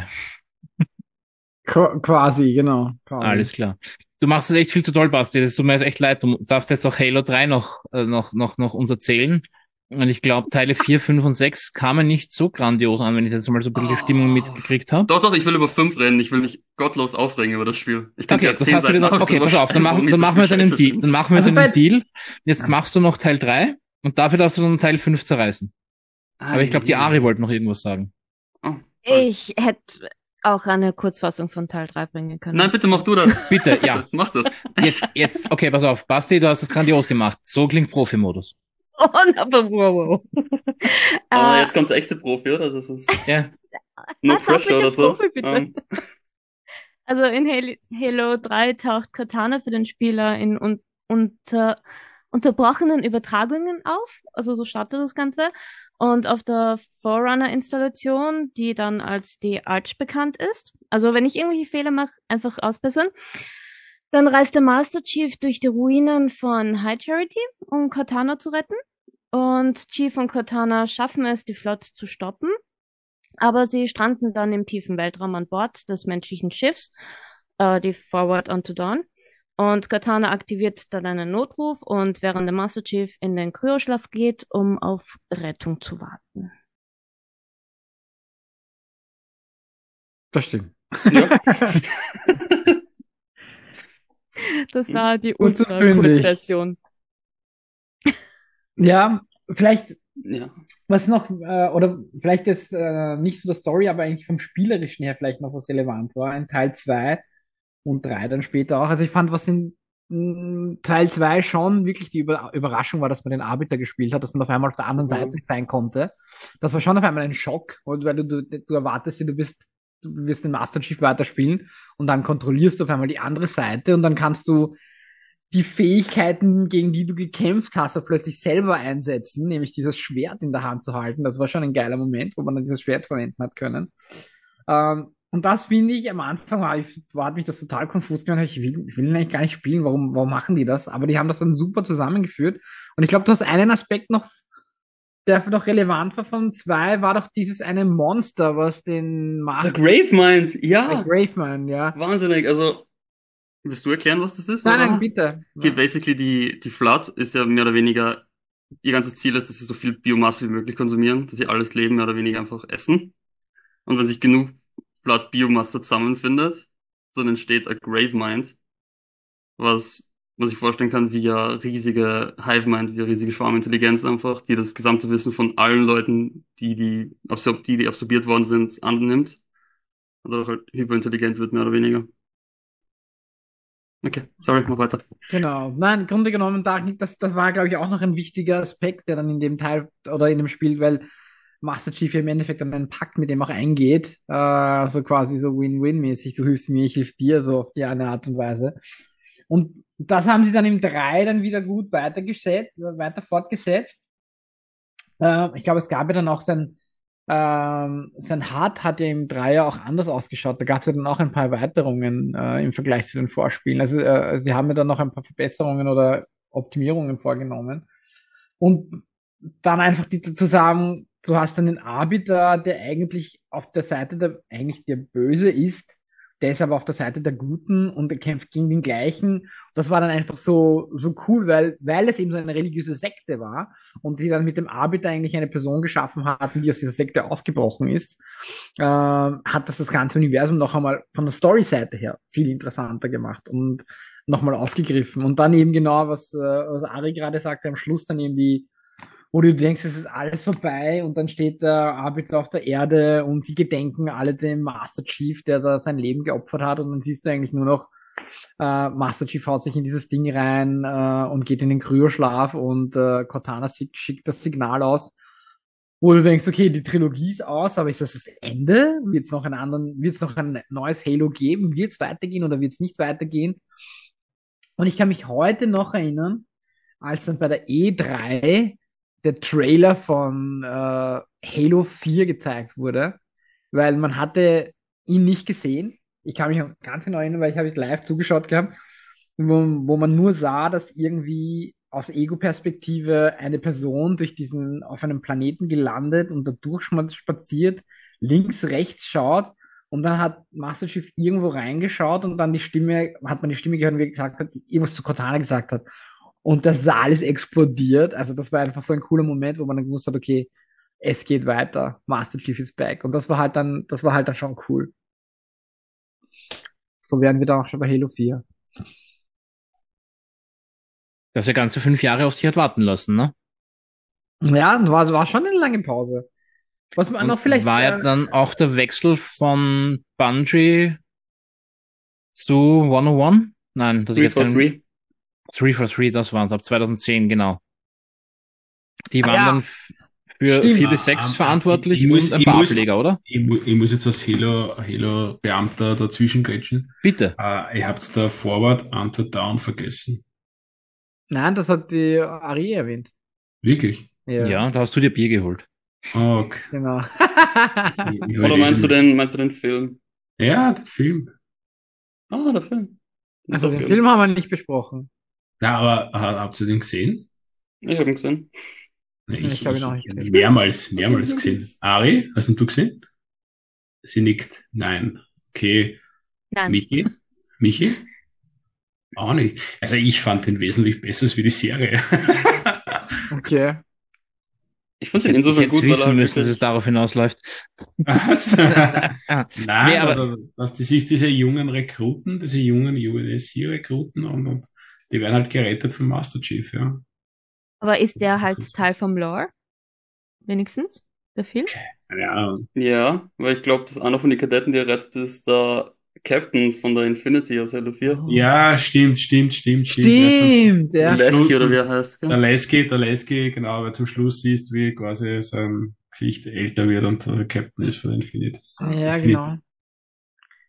Quasi, genau. Quasi. Alles klar. Du machst es echt viel zu toll, Basti. Das tut mir echt leid. Du darfst jetzt auch Halo 3 noch uns erzählen. Und ich glaube, Teile 4, 5 und 6 kamen nicht so grandios an, wenn ich jetzt mal so ein bisschen die Stimmung mitgekriegt habe. Doch, ich will über 5 reden. Ich will mich gottlos aufregen über das Spiel. Ich könnte Okay, ja das 10 hast du dir Seiten noch, okay, drüber pass auf, dann schreiben, machen, warum ich dann das machen wir jetzt Spiel einen scheiße Deal. finde. Dann machen wir jetzt Also einen bei- Deal. Jetzt machst du noch Teil 3 und dafür darfst du dann Teil 5 zerreißen. Aber ich glaube, die Ari wollte noch irgendwas sagen. Oh, Ich hätte auch eine Kurzfassung von Teil 3 bringen können. Nein, bitte mach du das. Bitte, ja. Mach das. Jetzt, okay, pass auf. Basti, du hast es grandios gemacht. So klingt Profi-Modus. Oh, aber wow. Aber jetzt kommt der echte Profi, oder? Das ist Ja. no Was pressure hab oder ich so. als Profi, bitte? Also in Halo 3 taucht Cortana für den Spieler in unterbrochenen Übertragungen auf. Also so startet das Ganze. Und auf der Forerunner-Installation, die dann als die Arch bekannt ist. Also wenn ich irgendwelche Fehler mache, einfach ausbessern. Dann reist der Master Chief durch die Ruinen von High Charity, um Cortana zu retten. Und Chief und Cortana schaffen es, die Flotte zu stoppen. Aber sie stranden dann im tiefen Weltraum an Bord des menschlichen Schiffs, die Forward Unto Dawn. Und Cortana aktiviert dann einen Notruf und während der Master Chief in den Kryoschlaf geht, um auf Rettung zu warten. Das stimmt. Ja. Das war die Gut zu Ultra-Kurzversion. Ja, vielleicht, Ja. was noch, oder vielleicht ist nicht so der Story, aber eigentlich vom Spielerischen her vielleicht noch was relevant war, in Teil 2 und 3 dann später auch. Also ich fand, was in Teil 2 schon wirklich die Überraschung war, dass man den Arbiter gespielt hat, dass man auf einmal auf der anderen Seite sein konnte. Das war schon auf einmal ein Schock, und weil du erwartest, du bist du wirst den Master Chief weiterspielen und dann kontrollierst du auf einmal die andere Seite und dann kannst du die Fähigkeiten, gegen die du gekämpft hast, auch plötzlich selber einsetzen, nämlich dieses Schwert in der Hand zu halten. Das war schon ein geiler Moment, wo man dann dieses Schwert verwenden hat können. Und das finde ich, am Anfang hat mich das total konfus gemacht. Ich will eigentlich gar nicht spielen, warum machen die das? Aber die haben das dann super zusammengeführt. Und ich glaube, du hast einen Aspekt noch, der noch relevant war von 2, war doch dieses eine Monster, was den Der Gravemind, Der ja. Gravemind, ja. Wahnsinnig. Also, willst du erklären, was das ist? Nein, oder? bitte. Okay, basically die Flood ist ja mehr oder weniger, ihr ganzes Ziel ist, dass sie so viel Biomasse wie möglich konsumieren, dass sie alles Leben mehr oder weniger einfach essen. Und wenn sich genug Flood Biomasse zusammenfindet, dann entsteht ein Gravemind, was man sich vorstellen kann wie eine riesige Hivemind, wie eine riesige Schwarmintelligenz einfach, die das gesamte Wissen von allen Leuten, die absorbiert worden sind, annimmt. Und auch halt hyperintelligent wird, mehr oder weniger. Okay, sorry, mach weiter. Genau. Nein, im Grunde genommen, das war, glaube ich, auch noch ein wichtiger Aspekt, der dann in dem Teil oder in dem Spiel, weil Master Chief ja im Endeffekt dann einen Pakt mit dem auch eingeht, so quasi so Win-Win-mäßig, du hilfst mir, ich hilf dir, so auf die eine Art und Weise. Und das haben sie dann im 3 dann wieder gut weiter fortgesetzt. Ich glaube, es gab ja dann auch sein HUD hat ja im 3 ja auch anders ausgeschaut. Da gab es ja dann auch ein paar Erweiterungen im Vergleich zu den Vorspielen. Also sie haben ja dann noch ein paar Verbesserungen oder Optimierungen vorgenommen. Und dann einfach zu sagen, du hast dann den Arbiter, der eigentlich auf der Seite eigentlich der Böse ist, der ist aber auf der Seite der Guten und er kämpft gegen den Gleichen. Das war dann einfach so cool, weil es eben so eine religiöse Sekte war und sie dann mit dem Arbiter eigentlich eine Person geschaffen hatten, die aus dieser Sekte ausgebrochen ist, hat das Ganze Universum noch einmal von der Story-Seite her viel interessanter gemacht und nochmal aufgegriffen. Und dann eben genau, was Ari gerade sagte, am Schluss dann eben wo du denkst, es ist alles vorbei und dann steht der Arbiter auf der Erde und sie gedenken alle dem Master Chief, der da sein Leben geopfert hat und dann siehst du eigentlich nur noch, Master Chief haut sich in dieses Ding rein und geht in den Kryoschlaf und Cortana schickt das Signal aus, wo du denkst, okay, die Trilogie ist aus, aber ist das das Ende? Wird es noch ein neues Halo geben? Wird es weitergehen oder wird es nicht weitergehen? Und ich kann mich heute noch erinnern, als dann bei der E3 der Trailer von Halo 4 gezeigt wurde, weil man hatte ihn nicht gesehen. Ich kann mich auch ganz genau erinnern, weil ich habe live zugeschaut gehabt, wo man nur sah, dass irgendwie aus Ego-Perspektive eine Person auf einem Planeten gelandet und da durchspaziert, links, rechts schaut und dann hat Master Chief irgendwo reingeschaut und dann hat man die Stimme gehört, wie er gesagt hat, irgendwas zu Cortana gesagt hat. Und der Saal ist explodiert. Also das war einfach so ein cooler Moment, wo man dann gewusst hat, okay, es geht weiter. Master Chief is back. Und das war halt dann schon cool. So wären wir dann auch schon bei Halo 4. Dass er ganze 5 Jahre auf sich hat warten lassen, ne? Ja, war schon eine lange Pause. Was man noch vielleicht. War ja dann auch der Wechsel von Bungie zu 101? Nein, das ist jetzt 343. 343, das waren es, ab 2010, genau. Die waren dann für Stimmt. 4 bis 6 verantwortlich ich muss- und ein ich paar muss- Ableger, oder? Ich muss jetzt als Halo-Beamter dazwischen grätschen. Bitte. Ihr habt da Forward Unto Down vergessen. Nein, das hat die Ari erwähnt. Wirklich? Ja, da hast du dir Bier geholt. Okay. Genau. Oder meinst du den Film? Ja, der Film. Ah, der Film. Also den Film haben wir nicht besprochen. Ja, aber habt ihr den gesehen? Ich habe ihn gesehen. Nee, Ich habe ihn auch nicht gesehen. mehrmals gesehen. Ari, hast du gesehen? Sie nickt. Nein. Okay. Nein. Michi? Auch nicht. Also ich fand den wesentlich besser als wie die Serie. Okay. Ich fand ihn Ich insofern hätte gut, weil wissen er müssen, dass es wirklich, darauf hinausläuft. Was? Nein, Nee, aber- das ist diese jungen Rekruten, diese jungen UNSC-Rekruten und die werden halt gerettet vom Master Chief, ja. Aber ist der halt Teil vom Lore? Wenigstens? Der Film? Ja, ja, weil ich glaube, dass einer von den Kadetten, die er rettet, ist der Captain von der Infinity aus Halo 4. ja, stimmt. Stimmt, ja. Lasky oder wie er heißt, Der gell? Lasky, genau, weil zum Schluss siehst, wie quasi sein Gesicht älter wird und der Captain ist von Infinite. Ja, genau.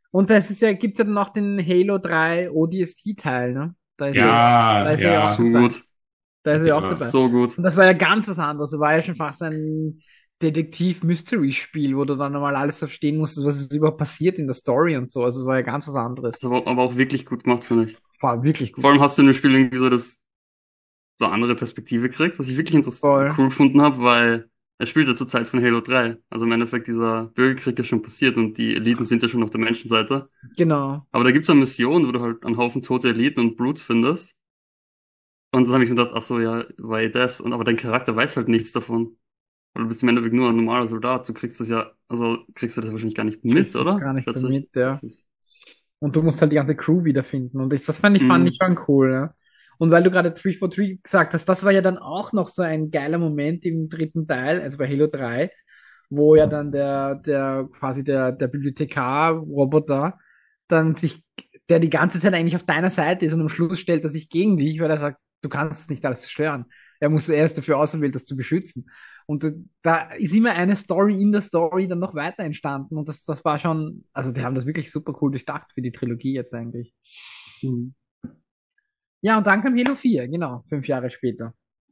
Und das ist ja, gibt's ja dann noch den Halo 3 ODST-Teil, ne? Da Ja, ist er ja auch So dabei. gut. Da ist er ja auch Ja, dabei. So gut. Und das war ja ganz was anderes. Das war ja schon fast ein Detektiv-Mystery-Spiel, wo du dann nochmal alles verstehen musstest, was ist überhaupt passiert in der Story und so. Also es war ja ganz was anderes. Das aber auch wirklich gut gemacht, finde ich. War wirklich gut. Vor allem hast du in dem Spiel irgendwie so eine andere Perspektive gekriegt, was ich wirklich Voll. cool gefunden habe, weil er spielt ja zur Zeit von Halo 3. Also im Endeffekt dieser Bürgerkrieg ist schon passiert und die Eliten sind ja schon auf der Menschenseite. Genau. Aber da gibt's eine Mission, wo du halt einen Haufen tote Eliten und Brutes findest. Und dann habe ich mir gedacht, ach so, ja, war eh das. Aber dein Charakter weiß halt nichts davon. Weil du bist im Endeffekt nur ein normaler Soldat. Du kriegst das ja, also kriegst du das wahrscheinlich gar nicht mit, Kriegst es oder? gar nicht so Schätze ich. mit, ja. Das ist, Und du musst halt die ganze Crew wiederfinden. Und das fand Mhm. ich schon cool, ja. Und weil du gerade 343 gesagt hast, das war ja dann auch noch so ein geiler Moment im dritten Teil, also bei Halo 3, wo ja dann der Bibliothekar-Roboter dann sich, der die ganze Zeit eigentlich auf deiner Seite ist und am Schluss stellt er sich gegen dich, weil er sagt, du kannst nicht alles zerstören. Er ist dafür auserwählt, das zu beschützen. Und da ist immer eine Story in der Story dann noch weiter entstanden. Und das war schon, also die haben das wirklich super cool durchdacht für die Trilogie jetzt eigentlich. Mhm. Ja, und dann kam Halo 4, genau, 5 Jahre später.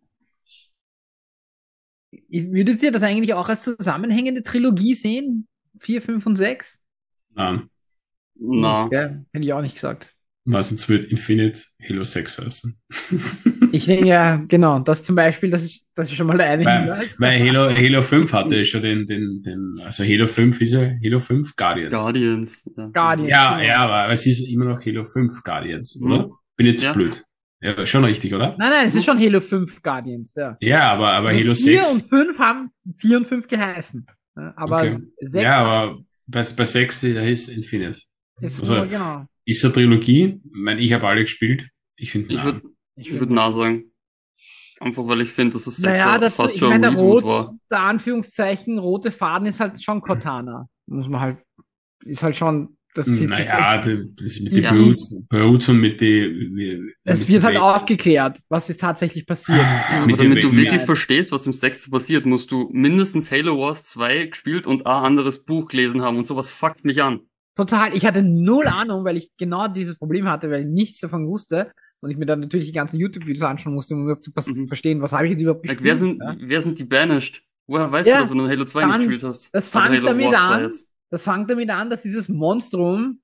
Würdet ihr das eigentlich auch als zusammenhängende Trilogie sehen? 4, 5 und 6? nein. Na, Nicht, gell? Hätte ich auch nicht gesagt. Was jetzt wird Infinite Halo 6 heißen. Ich denke ja, genau, das zum Beispiel, das ist schon mal der eine Hinweis. Weil Halo 5 hatte schon also Halo 5 ist ja Halo 5 Guardians. Guardians. Ja. Guardians. Ja, genau. ja, aber es ist immer noch Halo 5 Guardians, oder? Mhm. Bin jetzt Ja. blöd. Ja, schon richtig, oder? Nein, es ist schon Halo 5 Guardians, ja. Ja, aber Also Halo 4 6. und 5 haben 4 und 5 geheißen. Ja, aber Okay. 6 Ja, aber bei 6 ist Infinite. ist also- nur, genau. Ist eine Trilogie. Ich meine, ich habe alle gespielt. Ich finde Ich würde Ich ich find- würd nah sagen. Einfach weil ich finde, dass das Naja, Sechser das, fast ich schon ein meine, der Reboot war. der Anführungszeichen rote Faden ist halt schon Cortana. Muss man halt, ist halt schon, das zieht sich naja, durch. das mit den Ja. Brutes und mit den. Es wird halt aufgeklärt, was ist tatsächlich passiert. Aber Mit damit dem du wirklich Ja. verstehst, was im Sechster passiert, musst du mindestens Halo Wars 2 gespielt und ein anderes Buch gelesen haben und sowas fuckt mich an. Total, ich hatte null Ahnung, weil ich genau dieses Problem hatte, weil ich nichts davon wusste und ich mir dann natürlich die ganzen YouTube-Videos anschauen musste, um überhaupt zu Mhm. verstehen, was habe ich jetzt überhaupt Like, gespielt. Ja? wer sind die Banished? Woher weißt Ja, du das, wenn du Halo 2 nicht dann- gespielt hast? das Also fängt Halo damit Wars 2 an, jetzt. das fängt damit an, dass dieses Monstrum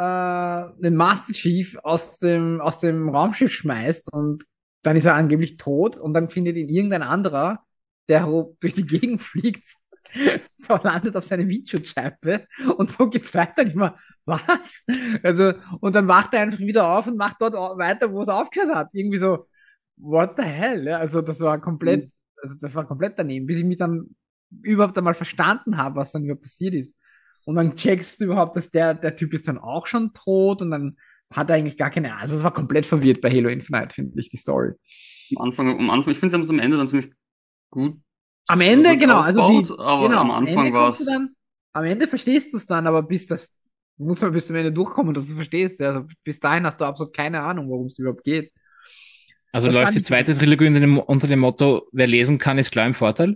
den Master Chief aus dem Raumschiff schmeißt und dann ist er angeblich tot und dann findet ihn irgendein anderer, der durch die Gegend fliegt, so landet auf seine Windschutzscheibe und so geht's weiter. Ich mal, was? Also, und dann wacht er einfach wieder auf und macht dort weiter, wo es aufgehört hat. Irgendwie so, what the hell? Ja, also das war komplett, daneben, bis ich mich dann überhaupt einmal verstanden habe, was dann überhaupt passiert ist. Und dann checkst du überhaupt, dass der Typ ist dann auch schon tot und dann hat er eigentlich gar keine Ahnung. Also es war komplett verwirrt bei Halo Infinite, finde ich, die Story. Am Anfang, ich finde, sie haben es am Ende dann ziemlich gut. Am Ende, gut genau, also aufgebaut, aber genau, am Anfang Ende war kommst es. du dann, am Ende verstehst du es dann, aber du musst halt bis zum Ende durchkommen, dass du es verstehst. Ja. Also bis dahin hast du absolut keine Ahnung, worum es überhaupt geht. Also Das läuft fand die ich- zweite Trilogie unter dem Motto, wer lesen kann, ist klar im Vorteil.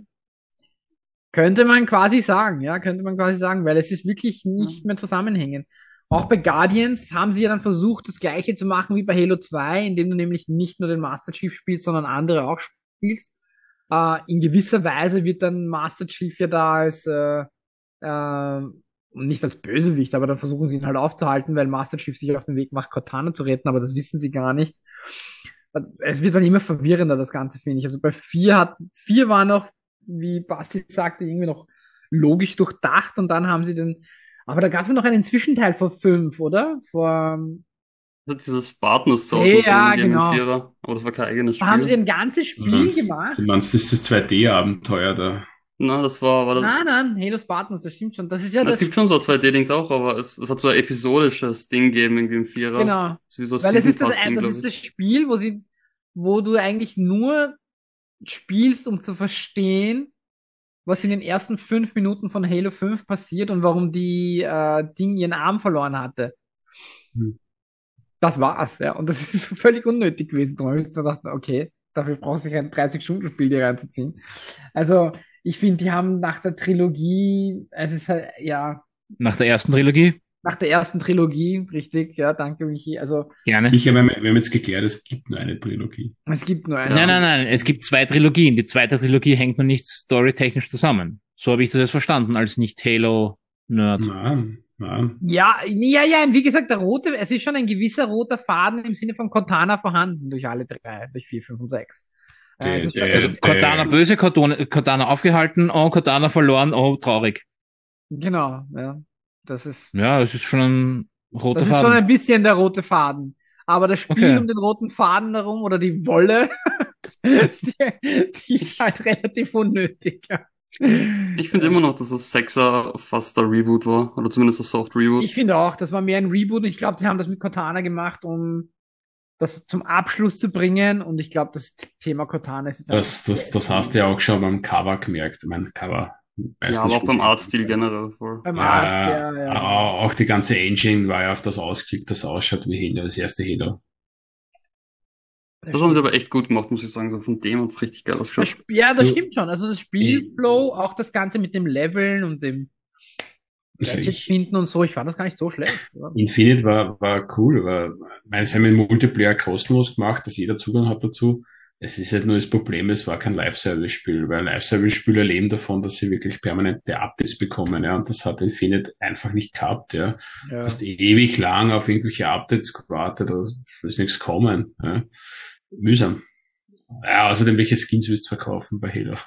Könnte man quasi sagen, ja, weil es ist wirklich nicht mehr zusammenhängend. Auch bei Guardians haben sie ja dann versucht, das Gleiche zu machen wie bei Halo 2, indem du nämlich nicht nur den Master Chief spielst, sondern andere auch spielst. In gewisser Weise wird dann Master Chief ja da als, nicht als Bösewicht, aber dann versuchen sie ihn halt aufzuhalten, weil Master Chief sich auf den Weg macht, Cortana zu retten, aber das wissen sie gar nicht. Also, es wird dann immer verwirrender, das Ganze, finde ich. Also bei 4 war noch, wie Basti sagte, irgendwie noch logisch durchdacht und dann haben sie aber da gab es ja noch einen Zwischenteil vor 5, oder? Das hat dieses Spartan Assault Ja, und so gegeben im genau. Vierer, aber das war kein eigenes Da haben sie Spiel. ein ganzes Spiel gemacht. Du meinst, das ist das 2D-Abenteuer da. Na, das war das. Nein, Halo Spartans, das stimmt schon. Das ist ja Es das. gibt schon so 2D-Dings auch, aber es hat so ein episodisches Ding gegeben, irgendwie im Vierer. Genau. Das ist wie so ein Weil es ist Season Pass-Ding, das glaub ist ich. das Spiel, wo du eigentlich nur spielst, um zu verstehen, was in den ersten 5 Minuten von Halo 5 passiert und warum die Ding ihren Arm verloren hatte. Hm. Das war's, ja. Und das ist völlig unnötig gewesen. Darum habe ich so gedacht, okay, dafür brauchst du sich ein 30-Stunden-Spiel dir reinzuziehen. Also, ich finde, die haben nach der Trilogie, es ist halt, ja, Nach der ersten Trilogie. Nach der ersten Trilogie, richtig, ja, danke Michi. Also Gerne. Micha, wir haben jetzt geklärt, es gibt nur eine Trilogie. es gibt nur eine. Nein. Es gibt 2 Trilogien. Die zweite Trilogie hängt noch nicht storytechnisch zusammen. So habe ich das jetzt verstanden, als Nicht-Halo-Nerd. Nein. Ja, wie gesagt, es ist schon ein gewisser roter Faden im Sinne von Cortana vorhanden durch alle 3, durch 4, 5 und 6. Also Cortana böse, Cortana aufgehalten, oh, Cortana verloren, oh, traurig. Genau, ja. Das ist schon ein roter schon Faden. ein bisschen der rote Faden. Aber das Spiel Okay. um den roten Faden herum oder die Wolle, die ist halt relativ unnötig. Ja. Ich finde immer noch, dass das 6er fast der Reboot war. Oder zumindest ein Soft Reboot. Ich finde auch, das war mehr ein Reboot. Und ich glaube, die haben das mit Cortana gemacht, um das zum Abschluss zu bringen. Und ich glaube, das Thema Cortana ist jetzt Das hast du ja auch schon beim Cover gemerkt. Ich meine, Cover. Ja, aber auch beim Artstil generell. Voll. Beim Arzt, ja. Auch die ganze Engine war ja auf das ausgelegt, das ausschaut wie Halo, das erste Halo. Das haben sie aber echt gut gemacht, muss ich sagen. So von dem hat's richtig geil ausgeschaut. Ja, das stimmt schon. Also das Spielflow, auch das Ganze mit dem Leveln und dem Gadget finden und so, ich fand das gar nicht so schlecht. Ja. Infinite war cool, weil sie haben den Multiplayer kostenlos gemacht, dass jeder Zugang hat dazu. Es ist halt nur das Problem, es war kein Live-Service-Spiel, weil Live-Service-Spieler leben davon, dass sie wirklich permanente Updates bekommen, ja, und das hat Infinite einfach nicht gehabt, ja. Du hast ewig lang auf irgendwelche Updates gewartet, also ist nichts kommen, ja. Mühsam. Ja, außerdem, welche Skins willst du verkaufen bei Halo?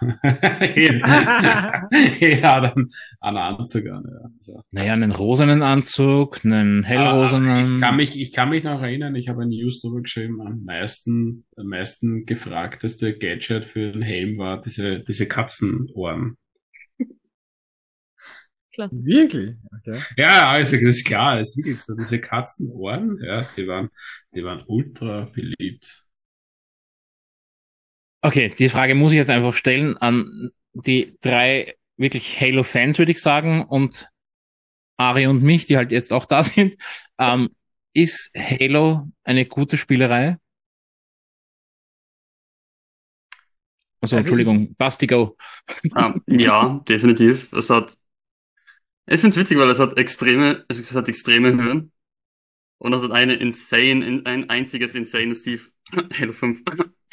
Ja, dann einen Anzug an, ja. Also. Naja, einen rosenen Anzug, einen hellrosenen. Ich kann mich noch erinnern, ich habe ein News drüber geschrieben, am meisten gefragteste Gadget für den Helm war diese Katzenohren. Klasse. Wirklich? Okay. Ja, also das ist klar, das ist wirklich so, diese Katzenohren, ja, die waren ultra beliebt. Okay, die Frage muss ich jetzt einfach stellen an die 3 wirklich Halo-Fans, würde ich sagen, und Ari und mich, die halt jetzt auch da sind. Ist Halo eine gute Spielerei? Also Entschuldigung, Bastigo. Ja, definitiv. Ich finde es witzig, weil es hat extreme Höhen. Und es hat ein einziges insane Tief. Halo 5.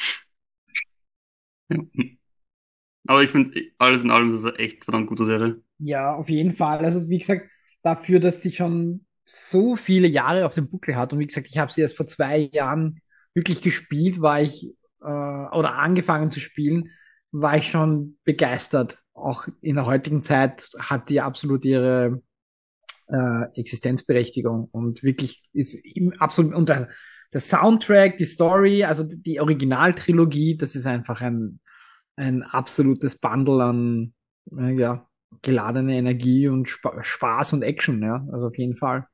Ja. Aber ich finde, alles in allem ist es eine echt verdammt gute Serie. Ja, auf jeden Fall. Also wie gesagt, dafür, dass sie schon so viele Jahre auf dem Buckel hat und wie gesagt, ich habe sie erst vor 2 Jahren wirklich gespielt, oder angefangen zu spielen, war ich schon begeistert. Auch in der heutigen Zeit hat die absolut ihre Existenzberechtigung und wirklich ist absolut unter der Soundtrack, die Story, also die Originaltrilogie, das ist einfach ein absolutes Bundle an geladene Energie und Spaß und Action, ja, also auf jeden Fall.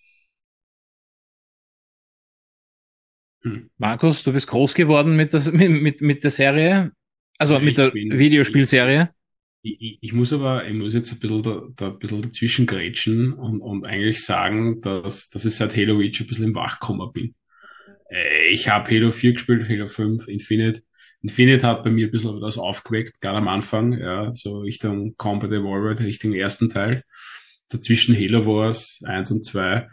Markus, du bist groß geworden mit der Serie, also mit der Videospielserie. Ich muss jetzt ein bisschen dazwischen grätschen und eigentlich sagen, dass ich seit Halo Reach ein bisschen im Wachkoma bin. Ich habe Halo 4 gespielt, Halo 5, Infinite. Infinite hat bei mir ein bisschen das aufgeweckt, gerade am Anfang, ja, so Richtung Combat Evolved, Richtung ersten Teil. Dazwischen Halo Wars 1 und 2.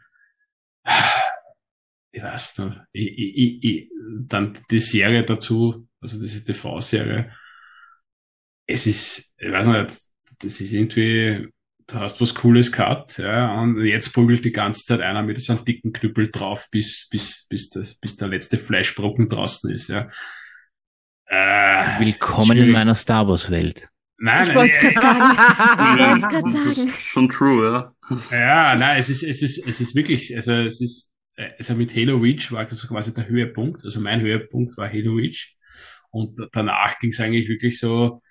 Ich weiß nicht. Dann die Serie dazu, also diese TV-Serie. Ich weiß nicht, das ist irgendwie, du hast was Cooles gehabt, ja, und jetzt prügelt die ganze Zeit einer mit so einem dicken Knüppel drauf, bis der letzte Fleischbrocken draußen ist, ja. Willkommen in meiner Star Wars Welt. Nein, ich wollte es gerade sagen. Das ist schon true, ja. Ja, nein, es ist wirklich, also mit Halo Reach war so quasi der Höhepunkt, also mein Höhepunkt war Halo Reach und danach ging es eigentlich wirklich so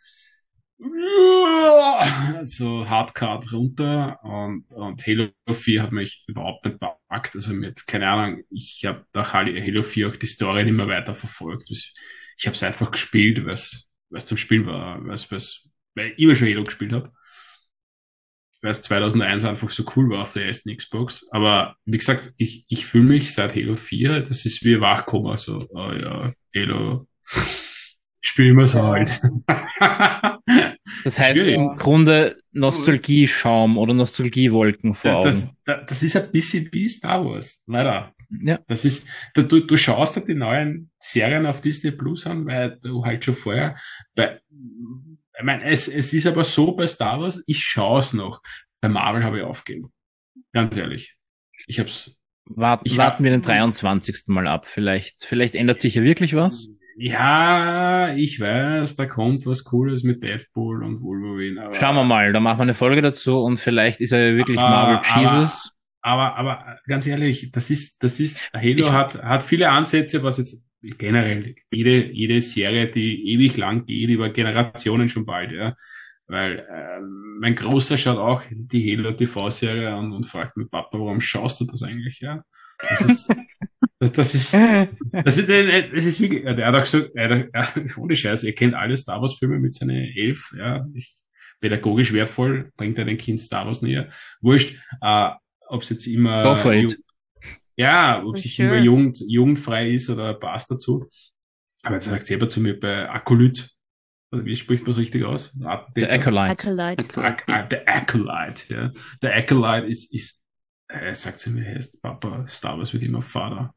hardcore runter und Halo 4 hat mich überhaupt nicht bepackt, also keine Ahnung, ich habe nach Halo 4 auch die Story nicht mehr weiter verfolgt. Ich habe es einfach gespielt, was zum Spielen war, weil ich immer schon Halo gespielt habe. Weil es 2001 einfach so cool war auf der ersten Xbox. Aber wie gesagt, ich fühle mich seit Halo 4, das ist wie Wachkoma, so, oh ja, Halo, spielen wir so halt. Das heißt im Grunde, Nostalgieschaum oder Nostalgiewolken vor Augen. Das ist ein bisschen wie Star Wars, leider. Ja. Das ist, du schaust dir die neuen Serien auf Disney Plus an, weil du halt schon vorher, ich meine, es ist aber so bei Star Wars, ich schaue es noch. Bei Marvel habe ich aufgegeben. Ganz ehrlich. Warten wir den 23. Mal ab. Vielleicht ändert sich ja wirklich was. Ja, ich weiß, da kommt was Cooles mit Deadpool und Wolverine. Aber, Schauen wir mal, da machen wir eine Folge dazu und vielleicht ist er ja wirklich Marvel Jesus. Aber ganz ehrlich, Halo hat viele Ansätze, was jetzt generell jede Serie, die ewig lang geht, über Generationen schon bald, ja. Weil mein Großer schaut auch die Halo TV-Serie an und fragt mich, Papa, warum schaust du das eigentlich, ja? Das ist wirklich, er hat auch gesagt, ohne Scheiß, er kennt alle Star Wars Filme mit seinen 11, ja, pädagogisch wertvoll, bringt er den Kind Star Wars näher. Wurscht, ob es jetzt immer, Go for it. ob es immer jugendfrei ist oder passt dazu. Aber er sagt selber zu mir bei Acolyt, also wie spricht man es richtig aus? Der Acolyte. Der Acolyte, ja. Der Acolyte ist er sagt zu mir, heißt Papa, Star Wars wird immer Vater.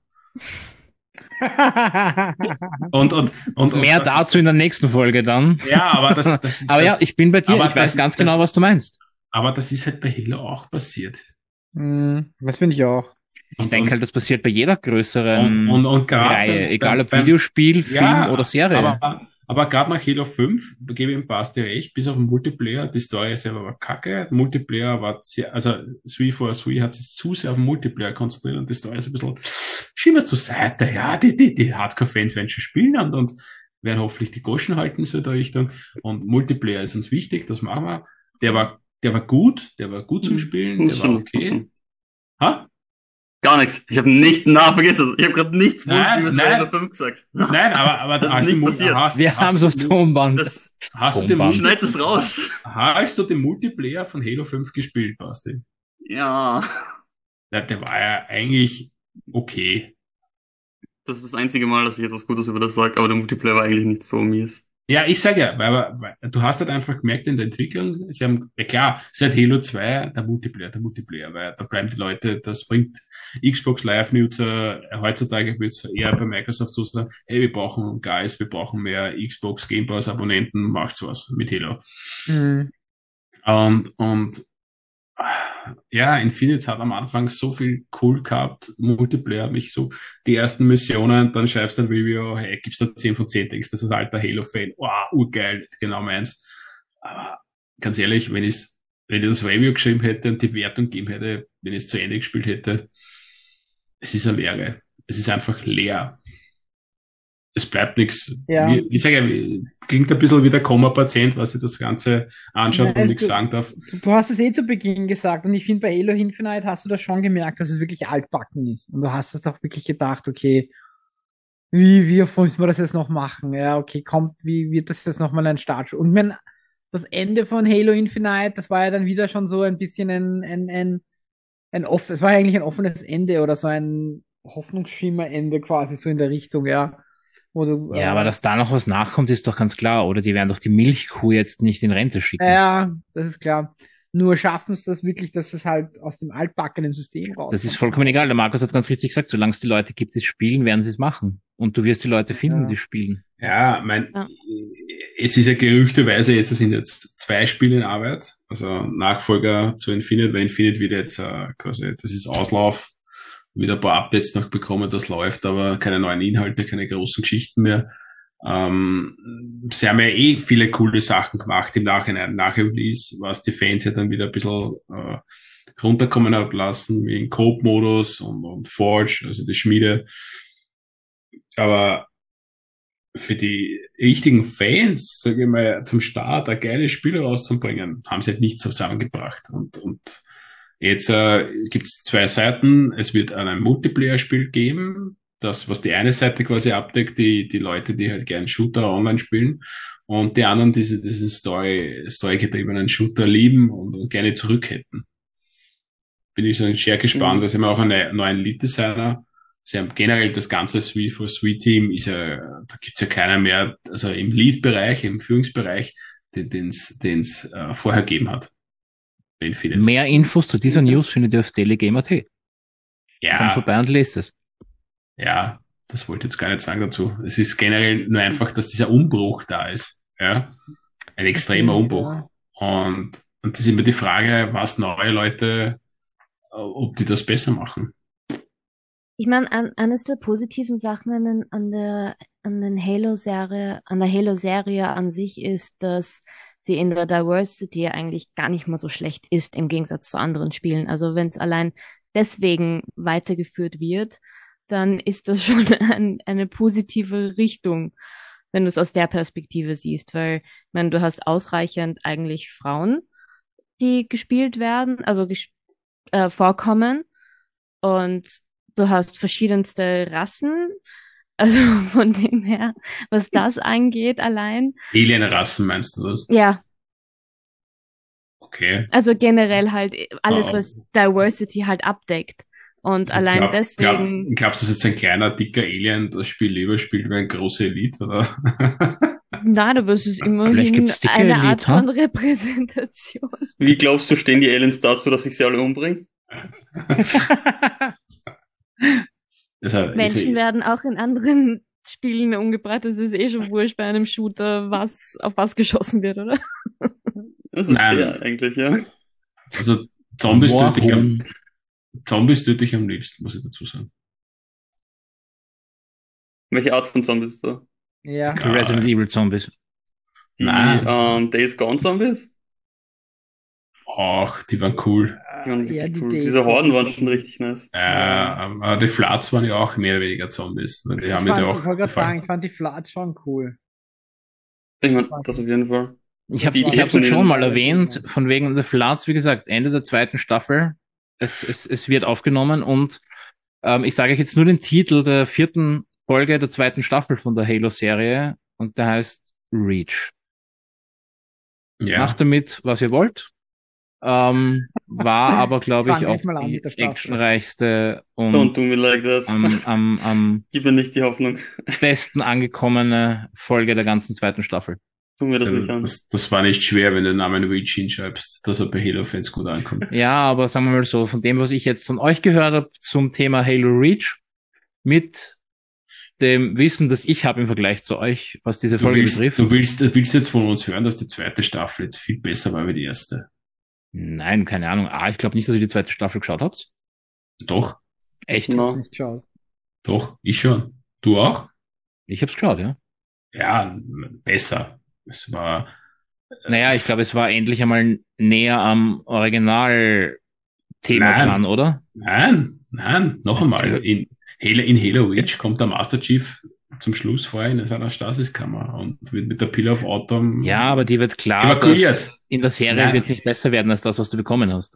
und mehr dazu in der nächsten Folge dann. Ja, aber aber ja, ich bin bei dir, ich weiß ganz genau, was du meinst. Aber das ist halt bei Halo auch passiert. Das finde ich auch. Ich denke halt, das passiert bei jeder größeren Reihe, egal ob Videospiel, Film oder Serie. Aber gerade nach Halo 5, da gebe ich ihm dir recht, bis auf den Multiplayer, die Story selber war kacke, der Multiplayer war sehr, also 343 hat sich zu sehr auf den Multiplayer konzentriert und die Story ist ein bisschen schieben zur Seite, ja, die Hardcore-Fans werden schon spielen und werden hoffentlich die Goschen halten in so der Richtung und Multiplayer ist uns wichtig, das machen wir. Der war gut zum Spielen, der war okay. Ha? Gar nichts. Ich habe nicht, vergiss das. Ich habe gerade nichts Positives über Halo 5 gesagt. Nein, aber das ist nicht passiert. Wir haben es auf Tonband. Schneid das raus. Hast du den Multiplayer von Halo 5 gespielt, Basti? Ja. Der war ja eigentlich okay. Das ist das einzige Mal, dass ich etwas Gutes über das sage, aber der Multiplayer war eigentlich nicht so mies. Ja, ich sag ja, weil du hast halt einfach gemerkt in der Entwicklung, sie haben, ja klar, seit Halo 2 der Multiplayer, weil da bleiben die Leute, das bringt Xbox Live-Nutzer, heutzutage wird es eher bei Microsoft so sagen, hey, wir brauchen Guys, wir brauchen mehr Xbox Game Pass Abonnenten, macht's was mit Halo. Und ja, Infinite hat am Anfang so viel cool gehabt, Multiplayer, mich so, die ersten Missionen, dann schreibst du ein Review, hey, gibst da 10 von 10 Text, das ist alter Halo-Fan, wow, urgeil, genau meins. Aber ganz ehrlich, wenn ich das Review geschrieben hätte und die Wertung gegeben hätte, wenn ich es zu Ende gespielt hätte, es ist eine Leere. Es ist einfach leer. Es bleibt nichts. Ja. Ich sage ja, klingt ein bisschen wie der Koma-Patient, was sich das Ganze anschaut und nichts sagen darf. Du hast es zu Beginn gesagt und ich finde, bei Halo Infinite hast du das schon gemerkt, dass es wirklich altbacken ist. Und du hast das auch wirklich gedacht, okay, wie müssen wir das jetzt noch machen? Ja, okay, wie wird das jetzt nochmal ein Start? Und wenn das Ende von Halo Infinite, das war ja dann wieder schon so ein bisschen es war ja eigentlich ein offenes Ende oder so ein Hoffnungsschimmer-Ende quasi so in der Richtung, ja. Aber dass da noch was nachkommt, ist doch ganz klar, oder? Die werden doch die Milchkuh jetzt nicht in Rente schicken. Ja, das ist klar. Nur schaffen es das wirklich, dass es halt aus dem altbackenen System rauskommt. Das ist vollkommen egal. Der Markus hat ganz richtig gesagt, solange es die Leute gibt, die spielen, werden sie es machen. Und du wirst die Leute finden, die spielen. Ja, jetzt ist ja gerüchteweise, jetzt sind jetzt 2 Spiele in Arbeit. Also Nachfolger zu Infinite, weil Infinite wird jetzt quasi, das ist Auslauf, wieder ein paar Updates noch bekommen, das läuft, aber keine neuen Inhalte, keine großen Geschichten mehr. Sie haben ja viele coole Sachen gemacht im Nachhinein, nach Release, was die Fans ja dann wieder ein bisschen runterkommen hat lassen, wie in Coop-Modus und Forge, also die Schmiede. Aber für die richtigen Fans, sage ich mal, zum Start ein geiles Spiel rauszubringen, haben sie halt nichts zusammengebracht. Und jetzt gibt es 2 Seiten. Es wird ein Multiplayer-Spiel geben, das, was die eine Seite quasi abdeckt, die Leute, die halt gern Shooter online spielen, und die anderen, diesen Story-getriebenen Shooter lieben und gerne zurück hätten. Bin ich so sehr gespannt, weil sie haben auch einen neuen Lead-Designer. Sie haben generell das ganze 343-Team da gibt's ja keiner mehr, also im Lead-Bereich, im Führungsbereich, den es vorher gegeben hat. Wen findest Mehr Infos zu dieser News findet ihr auf dailygamer.at. Kommt Ja, vorbei und lest es. ja, das wollte ich jetzt gar nicht sagen dazu. Es ist generell nur einfach, dass dieser Umbruch da ist. Ja, ein extremer Umbruch. Ja. Und das ist immer die Frage, was neue Leute, ob die das besser machen. Ich meine, eines der positiven Sachen an der Halo-Serie an sich ist, dass sie in der Diversity eigentlich gar nicht mal so schlecht ist im Gegensatz zu anderen Spielen. Also wenn es allein deswegen weitergeführt wird, dann ist das schon eine positive Richtung, wenn du es aus der Perspektive siehst, weil, ich meine, du hast ausreichend eigentlich Frauen, die gespielt werden, also vorkommen. Und du hast verschiedenste Rassen. Also von dem her, was das angeht, allein. Alienrassen meinst du das? Ja, Okay. also generell halt alles, Oh, was Diversity halt abdeckt. Und allein deswegen. Glaubst du, dass jetzt ein kleiner, dicker Alien das Spiel lieber spielt wie ein großer Elite, oder? Nein, aber es ist Vielleicht immerhin gibt's dicke eine Art Elite, von Repräsentation. Wie glaubst du, stehen die Aliens dazu, dass ich sie alle umbringe? Also, Menschen werden auch in anderen Spielen umgebracht. Das ist eh schon wurscht bei einem Shooter, auf was geschossen wird, oder? Das ist Nein. fair eigentlich, ja. also Zombies Warum? töte ich am liebsten, muss ich dazu sagen. Welche Art von Zombies ist da? Ja. Die Resident Evil Zombies. Die Nein. Days Gone Zombies? Ach, die waren cool. Die waren Ja, wirklich die cool. Days Diese Horden Gone waren schon richtig nice. Aber die Floods waren ja auch mehr oder weniger Zombies. Weil die haben mir Ich da auch wollte gerade gefallen. sagen, ich fand die Floods schon cool. Ich meine, das auf jeden Fall. Ich habe Die ich Idee hab's von jetzt schon denen- mal erwähnt, von wegen The Floods, wie gesagt, Ende der 2. Staffel. Es wird aufgenommen und ich sage euch jetzt nur den Titel der 4. Folge der 2. Staffel von der Halo-Serie und der heißt Reach. Ja. Macht damit, was ihr wollt. War aber, glaube ich, Fang auch nicht mal an die mit der Staffel. actionreichste Don't und do me like that. am Gib mir nicht die Hoffnung. besten angekommene Folge der ganzen 2. Staffel. Tu mir das Also nicht an. das war nicht schwer, wenn du den Namen Reach hinschreibst, dass er bei Halo-Fans gut ankommt. Ja, aber sagen wir mal so, von dem, was ich jetzt von euch gehört habe zum Thema Halo Reach, mit dem Wissen, das ich habe im Vergleich zu euch, was diese Folge betrifft. Du willst jetzt von uns hören, dass die 2. Staffel jetzt viel besser war wie die 1. Nein, keine Ahnung. Ich glaube nicht, dass ihr die 2. Staffel geschaut habt. Doch, Echt? No. Nicht geschaut. doch, ich schon. Du auch? Ich hab's geschaut, ja. Ja, besser. Es war. Naja, ich glaube, es war endlich einmal näher am Originalthema Nein. dran, oder? Nein, noch einmal. In Halo Reach kommt der Master Chief zum Schluss vor in seiner Stasiskammer und wird mit der Pill of Autumn Ja, aber die wird klar, dass evakuiert. in der Serie Nein. wird es nicht besser werden als das, was du bekommen hast.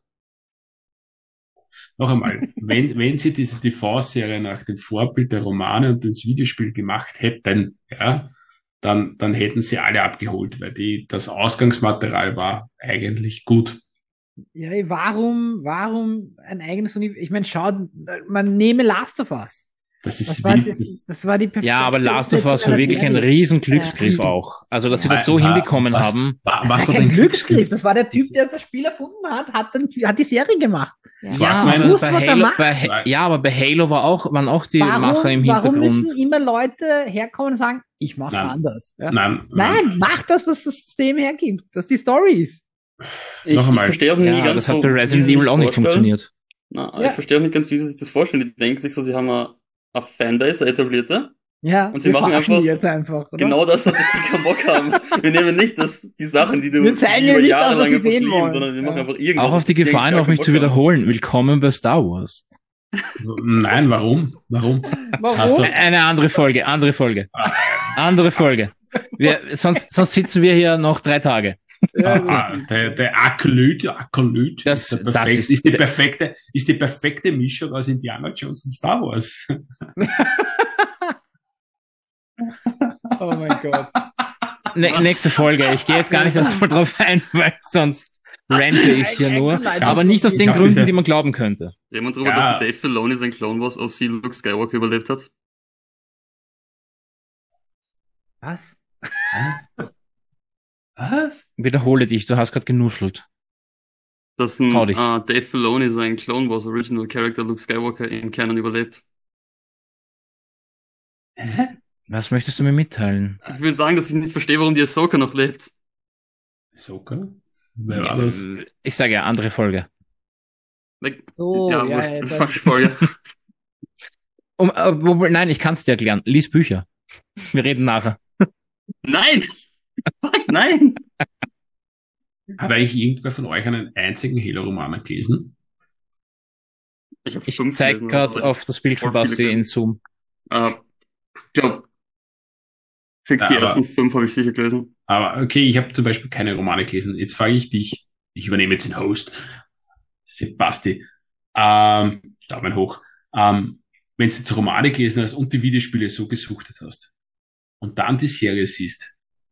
Noch einmal, wenn sie diese TV-Serie nach dem Vorbild der Romane und des Videospiels gemacht hätten, ja, dann hätten sie alle abgeholt, weil das Ausgangsmaterial war eigentlich gut. Ja, warum ein eigenes Universum? Ich meine, schaut, man nehme Last of Us. Das ist Das war die perfekte Ja, aber Last of Us war Umsetzung wirklich ein einer Serie. riesen Glücksgriff auch. Also, dass sie das so hinbekommen haben. Das Was war war kein denn Glücksgriff. Das war der Typ, der das Spiel erfunden hat die Serie gemacht. Ja, Quackman- aber Wusst, bei was er Halo, macht? aber bei Halo waren auch die Macher im Warum Hintergrund. müssen immer Leute herkommen und sagen, ich mach's Nein. anders? Ja? Nein, Mach das, was das System hergibt. Das ist die Story ist. Ich einmal. verstehe auch nie Ja, ganz, das hat bei wie Resident sie sich Evil auch nicht vorstellen. funktioniert. Na, Ja. ich verstehe auch nicht ganz, wie sie sich das vorstellen. Die denken sich so, sie haben eine Fanbase, eine etablierte. Ja, Und sie wir machen verarschen einfach die jetzt einfach. Oder? Genau das, was die keinen Bock haben. Wir nehmen nicht die Sachen, die Wir zeigen die ja über nicht Jahre das, was lang sie einfach sehen lieben, wollen. sondern wir machen Ja. einfach irgendwas. Auch auf die das Gefahr, gar noch mich keinen zu Bock haben. wiederholen. Willkommen bei Star Wars. Nein, warum? Hast du- Eine andere Folge. Andere Folge. Sonst sitzen wir hier noch 3 Tage. Ja, Der Akolyt Das- ist, das ist- ist die perfekte Mischung aus Indiana Jones und Star Wars. oh mein Gott. Nächste Folge. Ich gehe jetzt gar nicht erst mal drauf ein, weil sonst rante ich hier nur. Aber nicht aus den hab Gründen, diese- die man glauben könnte. Jemand darüber, Ja. dass Dave Filoni sein Clone Wars OC Luke Skywalker überlebt hat? Was? Was? Wiederhole dich, du hast gerade genuschelt. dass Trau ein dich. Dave Filoni sein Clone Wars Original Character Luke Skywalker in Canon überlebt. Hä? Was möchtest du mir mitteilen? Ich will sagen, dass ich nicht verstehe, warum die Ahsoka noch lebt. Ahsoka? Wer war das? Ich sage ja, andere Folge. Like, So, ja, ja, wurscht. ja, Falsche Folge. Nein, ich kann es dir erklären. Lies Bücher. Wir reden nachher. Nein! Fuck, nein! Hat eigentlich irgendwer von euch einen einzigen Halo-Roman gelesen? Ich habe Ich 5 zeige gelesen, gerade aber auf das Bild von voll viele Basti in gelesen. Zoom. Ich glaube, fix die Ja, aber- ersten 5 habe ich sicher gelesen. Aber okay, ich habe zum Beispiel keine Romane gelesen. Jetzt frage ich dich, ich übernehme jetzt den Host, Sebasti. Daumen hoch. Wenn du jetzt Romane gelesen hast und die Videospiele so gesuchtet hast und dann die Serie siehst,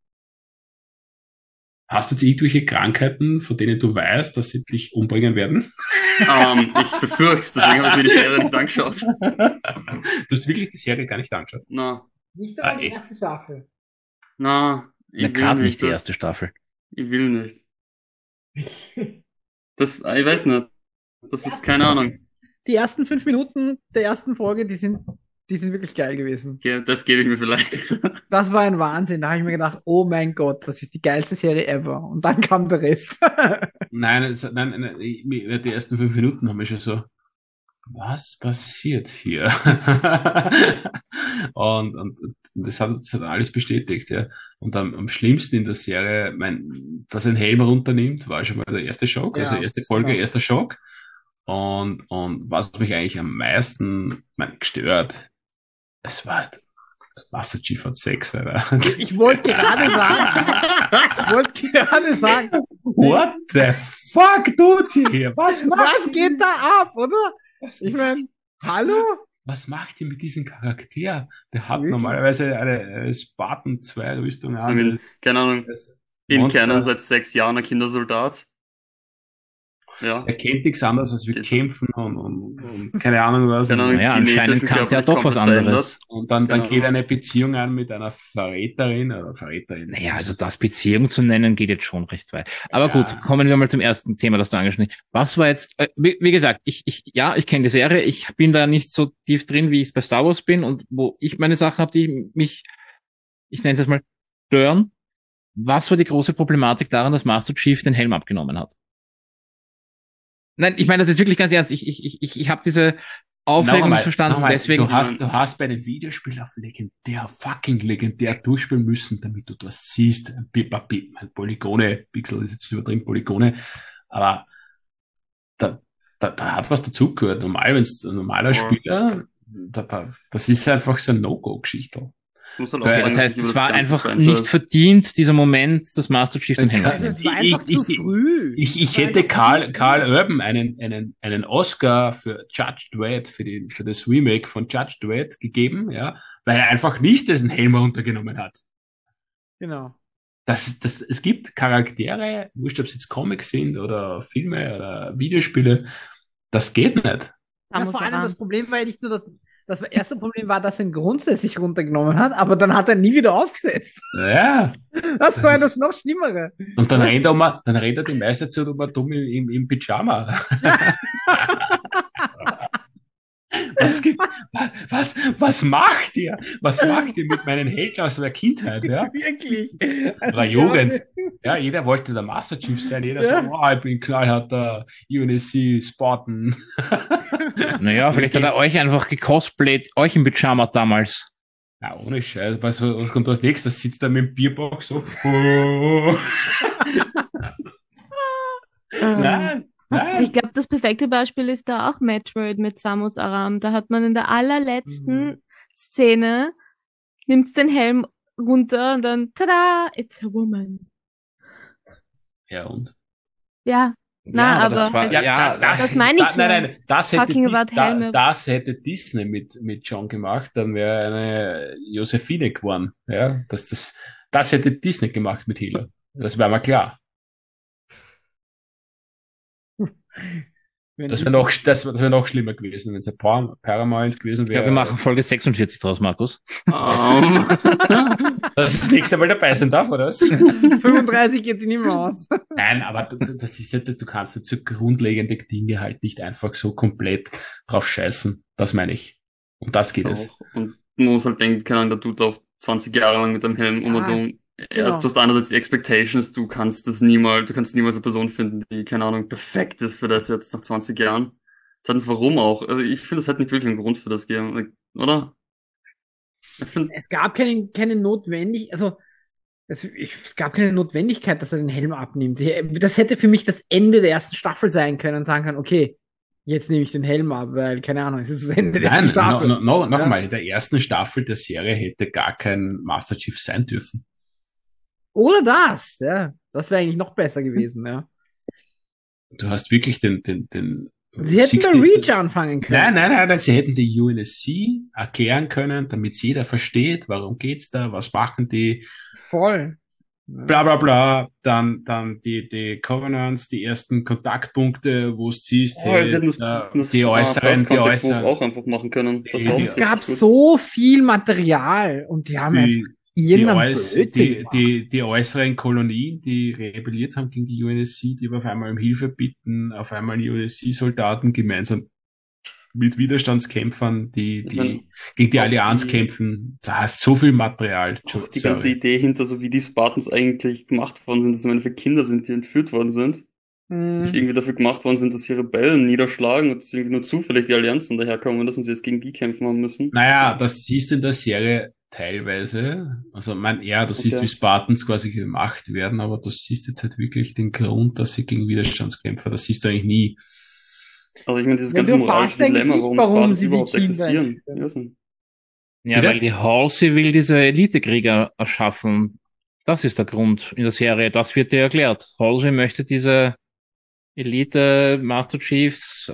hast du jetzt irgendwelche Krankheiten, von denen du weißt, dass sie dich umbringen werden? Ich befürchte, deswegen habe ich mir die Serie nicht angeschaut. Du hast wirklich die Serie gar nicht angeschaut. Na, Nicht Ah, einmal die eh. erste Staffel. na, ich Na, will gerade nicht. nicht die Das, erste Staffel. ich will nicht. Das, ich weiß nicht. Das ist keine Ahnung. Die ersten 5 Minuten der ersten Folge, die sind wirklich geil gewesen. Das gebe ich mir vielleicht. Das war ein Wahnsinn. Da habe ich mir gedacht, oh mein Gott, das ist die geilste Serie ever. Und dann kam der Rest. Nein, die ersten 5 Minuten haben wir schon so, was passiert hier? und das hat alles bestätigt, ja. Und am schlimmsten in der Serie, dass ein Helm runternimmt, war schon mal der erste Schock, also Ja, erste Folge, genau. erster Schock. Und was mich eigentlich am meisten gestört, es war halt, Master Chief hat Sex, Alter. Ich wollte gerade sagen, What the fuck tut sie hier? Was was geht da ab, oder? Ich meine, hallo? Was macht ihr mit diesem Charakter? Der hat Wirklich? normalerweise eine Spartan 2 Rüstung I an. mean, keine Ahnung. Das In Monster. Canon seit 6 Jahren ein Kindersoldat. Ja. Er kennt nichts anderes als wir Geht. kämpfen und keine Ahnung was. Keine Ahnung, Naja, genetisch anscheinend und kann der körperlich doch was komplett anderes. verändert. Und dann Genau. geht er eine Beziehung an mit einer Verräterin oder Verräterin. Naja, also das Beziehung zu nennen geht jetzt schon recht weit. Aber Ja. gut, kommen wir mal zum ersten Thema, das du angeschnitten hast. Was war jetzt, wie gesagt, ich kenne die Serie, ich bin da nicht so tief drin, wie ich es bei Star Wars bin und wo ich meine Sachen habe, die mich, ich nenne es jetzt mal, stören. Was war die große Problematik daran, dass Master Chief den Helm abgenommen hat? Nein, ich meine das ist wirklich ganz ernst. Ich habe diese Aufregung nicht verstanden, Nochmal, deswegen. du hast bei dem Videospiel auf fucking legendär durchspielen müssen, damit du das siehst. Polygone, Pixel ist jetzt übertrieben, Polygone, aber da hat was dazugehört. Normal, wenn es ein normaler Ja. Spieler, das ist einfach so eine No-Go-Geschichte. Muss halt auch Das sagen, heißt, dass ich es über war das ganze einfach Franchise- nicht verdient, dieser Moment, dass Master Chief den Helm Also abnimmt. Es war einfach zu früh. Ich hätte Karl Urban einen Oscar für Judge Dredd, für das Remake von Judge Dredd gegeben, ja, weil er einfach nicht diesen Helm runtergenommen hat. Genau. Es gibt Charaktere, wurscht, ob es jetzt Comics sind oder Filme oder Videospiele, das geht nicht. Da Ja, muss vor er allem ran. das Problem war ja nicht nur das erste Problem war, dass er ihn grundsätzlich runtergenommen hat, aber dann hat er nie wieder aufgesetzt. Ja. Das war ja das noch Schlimmere. Und dann rennt er die meiste Zeit immer dumm im Pyjama. Was macht ihr? Was macht ihr mit meinen Helden aus der Kindheit? Ja? Wirklich. Oder Jugend. Ja, jeder wollte der Master Chief sein. Jeder Ja. so, oh, ich bin knallharter UNSC Spartan. Naja, vielleicht hat er euch einfach gecosplayt, euch im Pyjama damals. Ja, ohne Scheiß. Was kommt als nächstes? Sitzt er mit dem Bierbox so. Oh. Nein, nein. Ich glaube, das perfekte Beispiel ist da auch Metroid mit Samus Aram. Da hat man in der allerletzten Szene, nimmt den Helm runter und dann, tada, it's a woman. Ja, und? Ja, Na, aber das war, halt- ja, das meine ich ja. Nein, das hätte, Talking about Helme. das hätte Disney mit John gemacht, dann wäre eine Josephine geworden. Ja, das hätte Disney gemacht mit Hilo. Das wäre mal klar. Das wäre noch schlimmer gewesen, wenn es ein Paramount gewesen Ich glaube, wäre. wir machen Folge 46 draus, Markus. Dass das nächste Mal dabei sein darf, oder was? 35 geht sie nicht mehr aus. Nein, aber das ist ja, du kannst jetzt so grundlegende Dinge halt nicht einfach so komplett drauf scheißen. Das meine ich. Um das geht es. Und man muss halt denken, keine Ahnung, der tut auf 20 Jahre lang mit dem Helm um und um. Erst genau. was andererseits die Expectations, du kannst niemals eine Person finden, die, keine Ahnung, perfekt ist für das jetzt nach 20 Jahren. Zweitens, warum auch? Also ich finde, es hat nicht wirklich einen Grund für das Game, oder? Es gab keine es gab keine Notwendigkeit, dass er den Helm abnimmt. Das hätte für mich das Ende der ersten Staffel sein können und sagen kann, okay, jetzt nehme ich den Helm ab, weil, keine Ahnung, es ist das Ende der ersten Staffel. Nochmal, in der ersten Staffel der Serie hätte gar kein Master Chief sein dürfen. Oder das, ja. Das wäre eigentlich noch besser gewesen, ja. Du hast wirklich den Sie hätten bei Reach anfangen können. Nein, sie hätten die UNSC erklären können, damit jeder versteht, warum geht's da, was machen die. Voll. Bla bla bla, dann die Covenants, die ersten Kontaktpunkte, wo es siehst, sie hätten die äußeren auch einfach machen können. Es gab so viel Material und die haben die äußeren Kolonien, die rebelliert haben gegen die UNSC, die auf einmal um Hilfe bitten, auf einmal UNSC-Soldaten gemeinsam mit Widerstandskämpfern, die gegen die Allianz kämpfen. Da hast so viel Material. Die ganze Idee hinter, so wie die Spartans eigentlich gemacht worden sind, dass sie für Kinder sind, die entführt worden sind. Nicht irgendwie dafür gemacht worden sind, dass sie Rebellen niederschlagen und dass irgendwie nur zufällig die Allianzen daherkommen und dass sie jetzt gegen die kämpfen haben müssen. Naja, das siehst du in der Serie teilweise. Also, du siehst, wie Spartans quasi gemacht werden, aber du siehst jetzt halt wirklich den Grund, dass sie gegen Widerstandskämpfer, das siehst du eigentlich nie. Also ich meine, dieses ganze moralische Dilemma, warum Spartans überhaupt existieren. Ja, weil die Halsey will diese Elitekrieger erschaffen. Das ist der Grund in der Serie. Das wird dir erklärt. Halsey möchte diese Elite Master Chiefs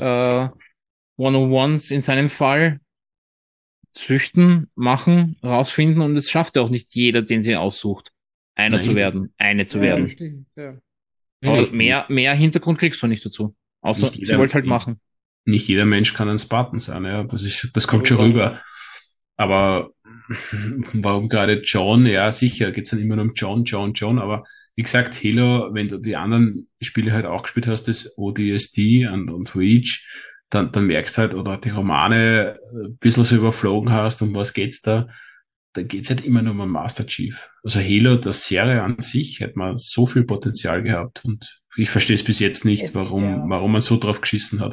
101s in seinem Fall züchten, machen, rausfinden und es schafft ja auch nicht jeder, den sie aussucht, eine zu werden. Stimmt, ja. Aber mehr Hintergrund kriegst du nicht dazu. Außer sie wollte halt machen. Nicht jeder Mensch kann ein Spartan sein, ja. Das kommt schon rüber. Aber warum gerade John? Ja, sicher, geht's dann immer nur um John, aber wie gesagt, Halo, wenn du die anderen Spiele halt auch gespielt hast, das ODST und Reach, dann merkst halt, oder die Romane ein bisschen so überflogen hast, um was geht's da, dann geht's halt immer nur um Master Chief. Also Halo, das Serie an sich, hätte man so viel Potenzial gehabt und ich verstehe es bis jetzt nicht, warum man so drauf geschissen hat.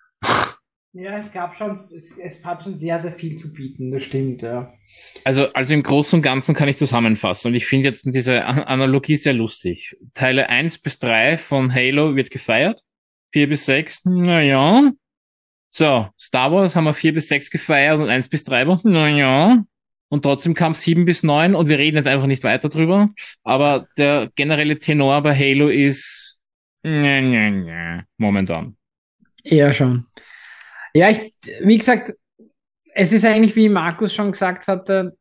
Ja, es hat schon sehr, sehr viel zu bieten, das stimmt, ja. Also im Großen und Ganzen kann ich zusammenfassen und ich finde jetzt diese Analogie sehr lustig. Teile 1 bis 3 von Halo wird gefeiert, 4 bis 6, naja. So, Star Wars haben wir 4 bis 6 gefeiert und 1 bis 3 war, naja. Und trotzdem kam 7 bis 9 und wir reden jetzt einfach nicht weiter drüber. Aber der generelle Tenor bei Halo ist momentan. Ja, schon. Ja, wie gesagt, es ist eigentlich, wie Markus schon gesagt hatte,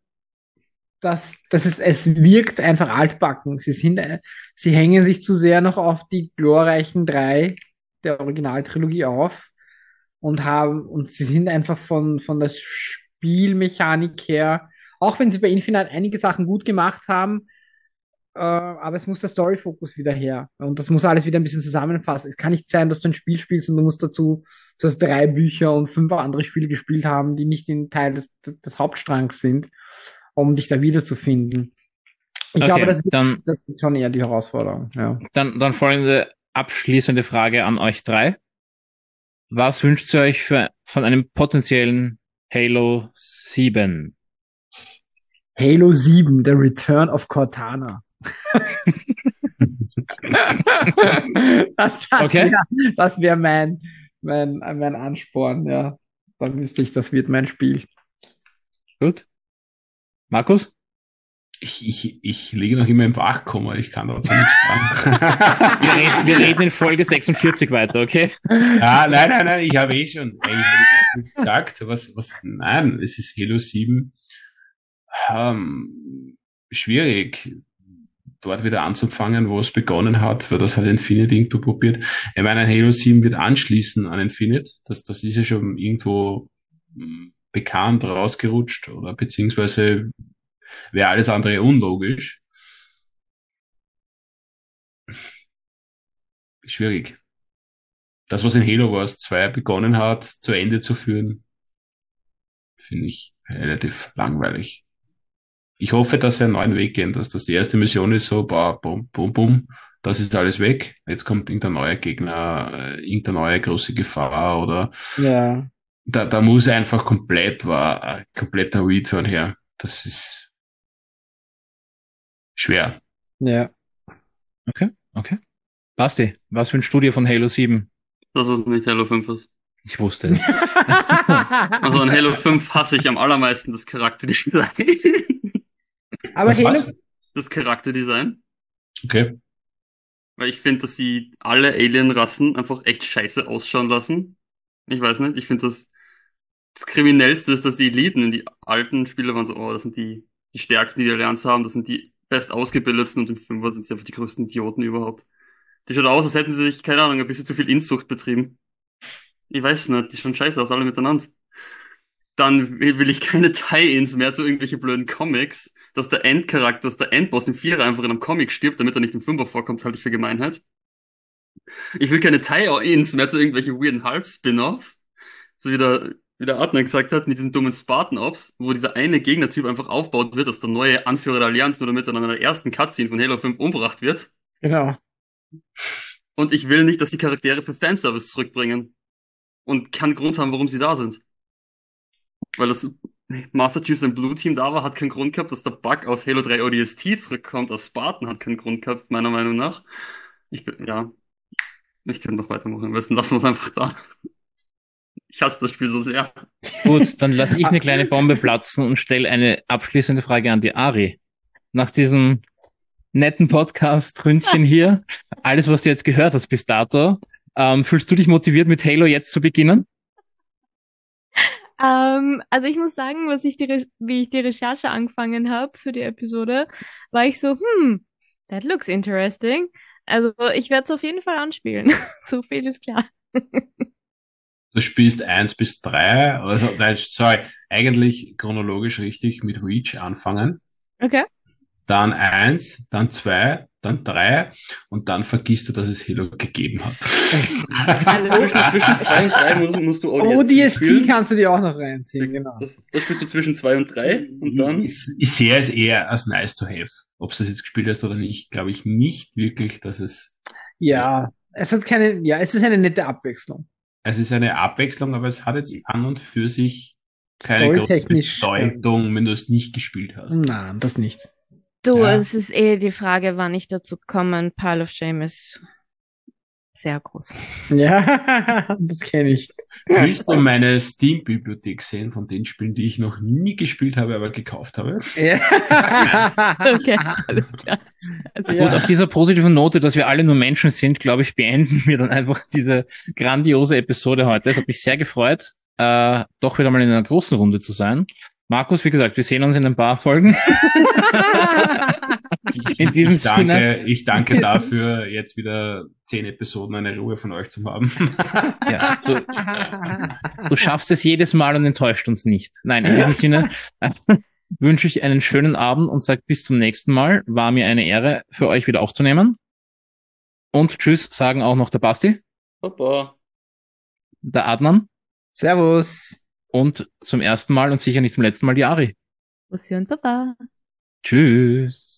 es wirkt einfach altbacken. Sie hängen sich zu sehr noch auf die glorreichen 3 der Originaltrilogie auf und sie sind einfach von der Spielmechanik her, auch wenn sie bei Infinite einige Sachen gut gemacht haben, aber es muss der Story-Fokus wieder her. Und das muss alles wieder ein bisschen zusammenfassen. Es kann nicht sein, dass du ein Spiel spielst und du musst dazu 3 Bücher und 5 andere Spiele gespielt haben, die nicht in Teil des Hauptstrangs sind, um dich da wiederzufinden. Ich glaube, das ist schon eher die Herausforderung. Ja. Dann folgende abschließende Frage an euch 3. Was wünscht ihr euch von einem potenziellen Halo 7? Halo 7, The Return of Cortana. Das wäre mein Ansporn, ja. Dann wüsste ich, das wird mein Spiel. Gut. Markus? Ich liege noch immer im Wachkoma, ich kann dazu nichts sagen. wir reden in Folge 46 weiter, okay? Ja, nein, ich habe schon gesagt, nein, es ist Halo 7 schwierig. dort wieder anzufangen, wo es begonnen hat, weil das hat Infinite irgendwo probiert. Ich meine, Halo 7 wird anschließen an Infinite. Das ist ja schon irgendwo bekannt rausgerutscht oder beziehungsweise wäre alles andere unlogisch. Schwierig. Das, was in Halo Wars 2 begonnen hat, zu Ende zu führen, finde ich relativ langweilig. Ich hoffe, dass sie einen neuen Weg gehen, dass das die erste Mission ist, so, bum, bum, bum, das ist alles weg. Jetzt kommt irgendein neuer Gegner, irgendeine neue große Gefahr oder Ja. da muss einfach kompletter Return her. Das ist schwer. Ja. Okay. Basti, was für ein Studio von Halo 7? Dass es nicht Halo 5 ist. Ich wusste es. Also an Halo 5 hasse ich am allermeisten das Charakterdesign. Aber Das Halo, war's? Das Charakterdesign. Okay. Weil ich finde, dass sie alle Alien-Rassen einfach echt scheiße ausschauen lassen. Ich weiß nicht, ich finde das Kriminellste ist, dass die Eliten in die alten Spiele waren so, oh, das sind die stärksten, die die Allianz haben, das sind die best ausgebildetsten und im Fünfer sind sie einfach die größten Idioten überhaupt. Die schaut aus, als hätten sie sich, keine Ahnung, ein bisschen zu viel Inzucht betrieben. Ich weiß nicht, die schauen scheiße aus, alle miteinander. Dann will ich keine Tie-Ins mehr zu irgendwelche blöden Comics, dass der Endcharakter, dass der Endboss im Vierer einfach in einem Comic stirbt, damit er nicht im Fünfer vorkommt, halte ich für Gemeinheit. Ich will keine Tie-Ins mehr zu irgendwelchen weirden Halb-Spin-Offs. So wie der Adnan gesagt hat, mit diesen dummen Spartan-Ops, wo dieser eine Gegnertyp einfach aufgebaut wird, dass der neue Anführer der Allianz nur damit er an der ersten Cutscene von Halo 5 umgebracht wird. genau. Und ich will nicht, dass die Charaktere für Fanservice zurückbringen. Und keinen Grund haben, warum sie da sind. Weil das Master Chief sein Blue Team da war, hat keinen Grund gehabt, dass der Bug aus Halo 3 ODST zurückkommt. Aus Spartan hat keinen Grund gehabt, meiner Meinung nach. Ich könnte noch weitermachen. Am besten lassen wir es einfach da. Ich hasse das Spiel so sehr. Gut, dann lasse ich eine kleine Bombe platzen und stelle eine abschließende Frage an die Ari. Nach diesem netten Podcast-Ründchen hier, alles, was du jetzt gehört hast bis dato, fühlst du dich motiviert, mit Halo jetzt zu beginnen? Also ich muss sagen, wie ich die Recherche angefangen habe für die Episode, war ich so, that looks interesting. Also ich werde es auf jeden Fall anspielen. So viel ist klar. Du spielst 1 bis 3, also, nein, sorry, eigentlich chronologisch richtig mit Reach anfangen. Okay. Dann 1, dann 2, dann 3 und dann vergisst du, dass es Halo gegeben hat. Zwischen 2 und 3 musst du ODST spielen. kannst du dir auch noch reinziehen, genau. Das spielst du zwischen 2 und 3 und dann... Ich sehe es eher als nice to have. Ob du das jetzt gespielt hast oder nicht, glaube ich nicht wirklich, dass es... Ja, es ist eine nette Abwechslung. Es ist eine Abwechslung, aber es hat jetzt an und für sich keine große Storytechnisch, Bedeutung, wenn du es nicht gespielt hast. Nein, das nicht. Du, Ja. es ist die Frage, wann ich dazu komme. Pile of Shame ist sehr groß. Ja, das kenne ich. Willst du meine Steam-Bibliothek sehen von den Spielen, die ich noch nie gespielt habe, aber gekauft habe? Ja. Okay, alles klar. Gut, auf dieser positiven Note, dass wir alle nur Menschen sind, glaube ich, beenden wir dann einfach diese grandiose Episode heute. Es hat mich sehr gefreut, doch wieder mal in einer großen Runde zu sein. Markus, wie gesagt, wir sehen uns in ein paar Folgen. In diesem Sinne. Ich danke dafür, jetzt wieder 10 Episoden eine Ruhe von euch zu haben. Ja, du schaffst es jedes Mal und enttäuscht uns nicht. Nein, in diesem Sinne wünsche ich einen schönen Abend und sage bis zum nächsten Mal. War mir eine Ehre, für euch wieder aufzunehmen. Und tschüss sagen auch noch der Basti, Papa. der Adnan Servus. und zum ersten Mal und sicher nicht zum letzten Mal die Ari. Bussi und Baba. Tschüss.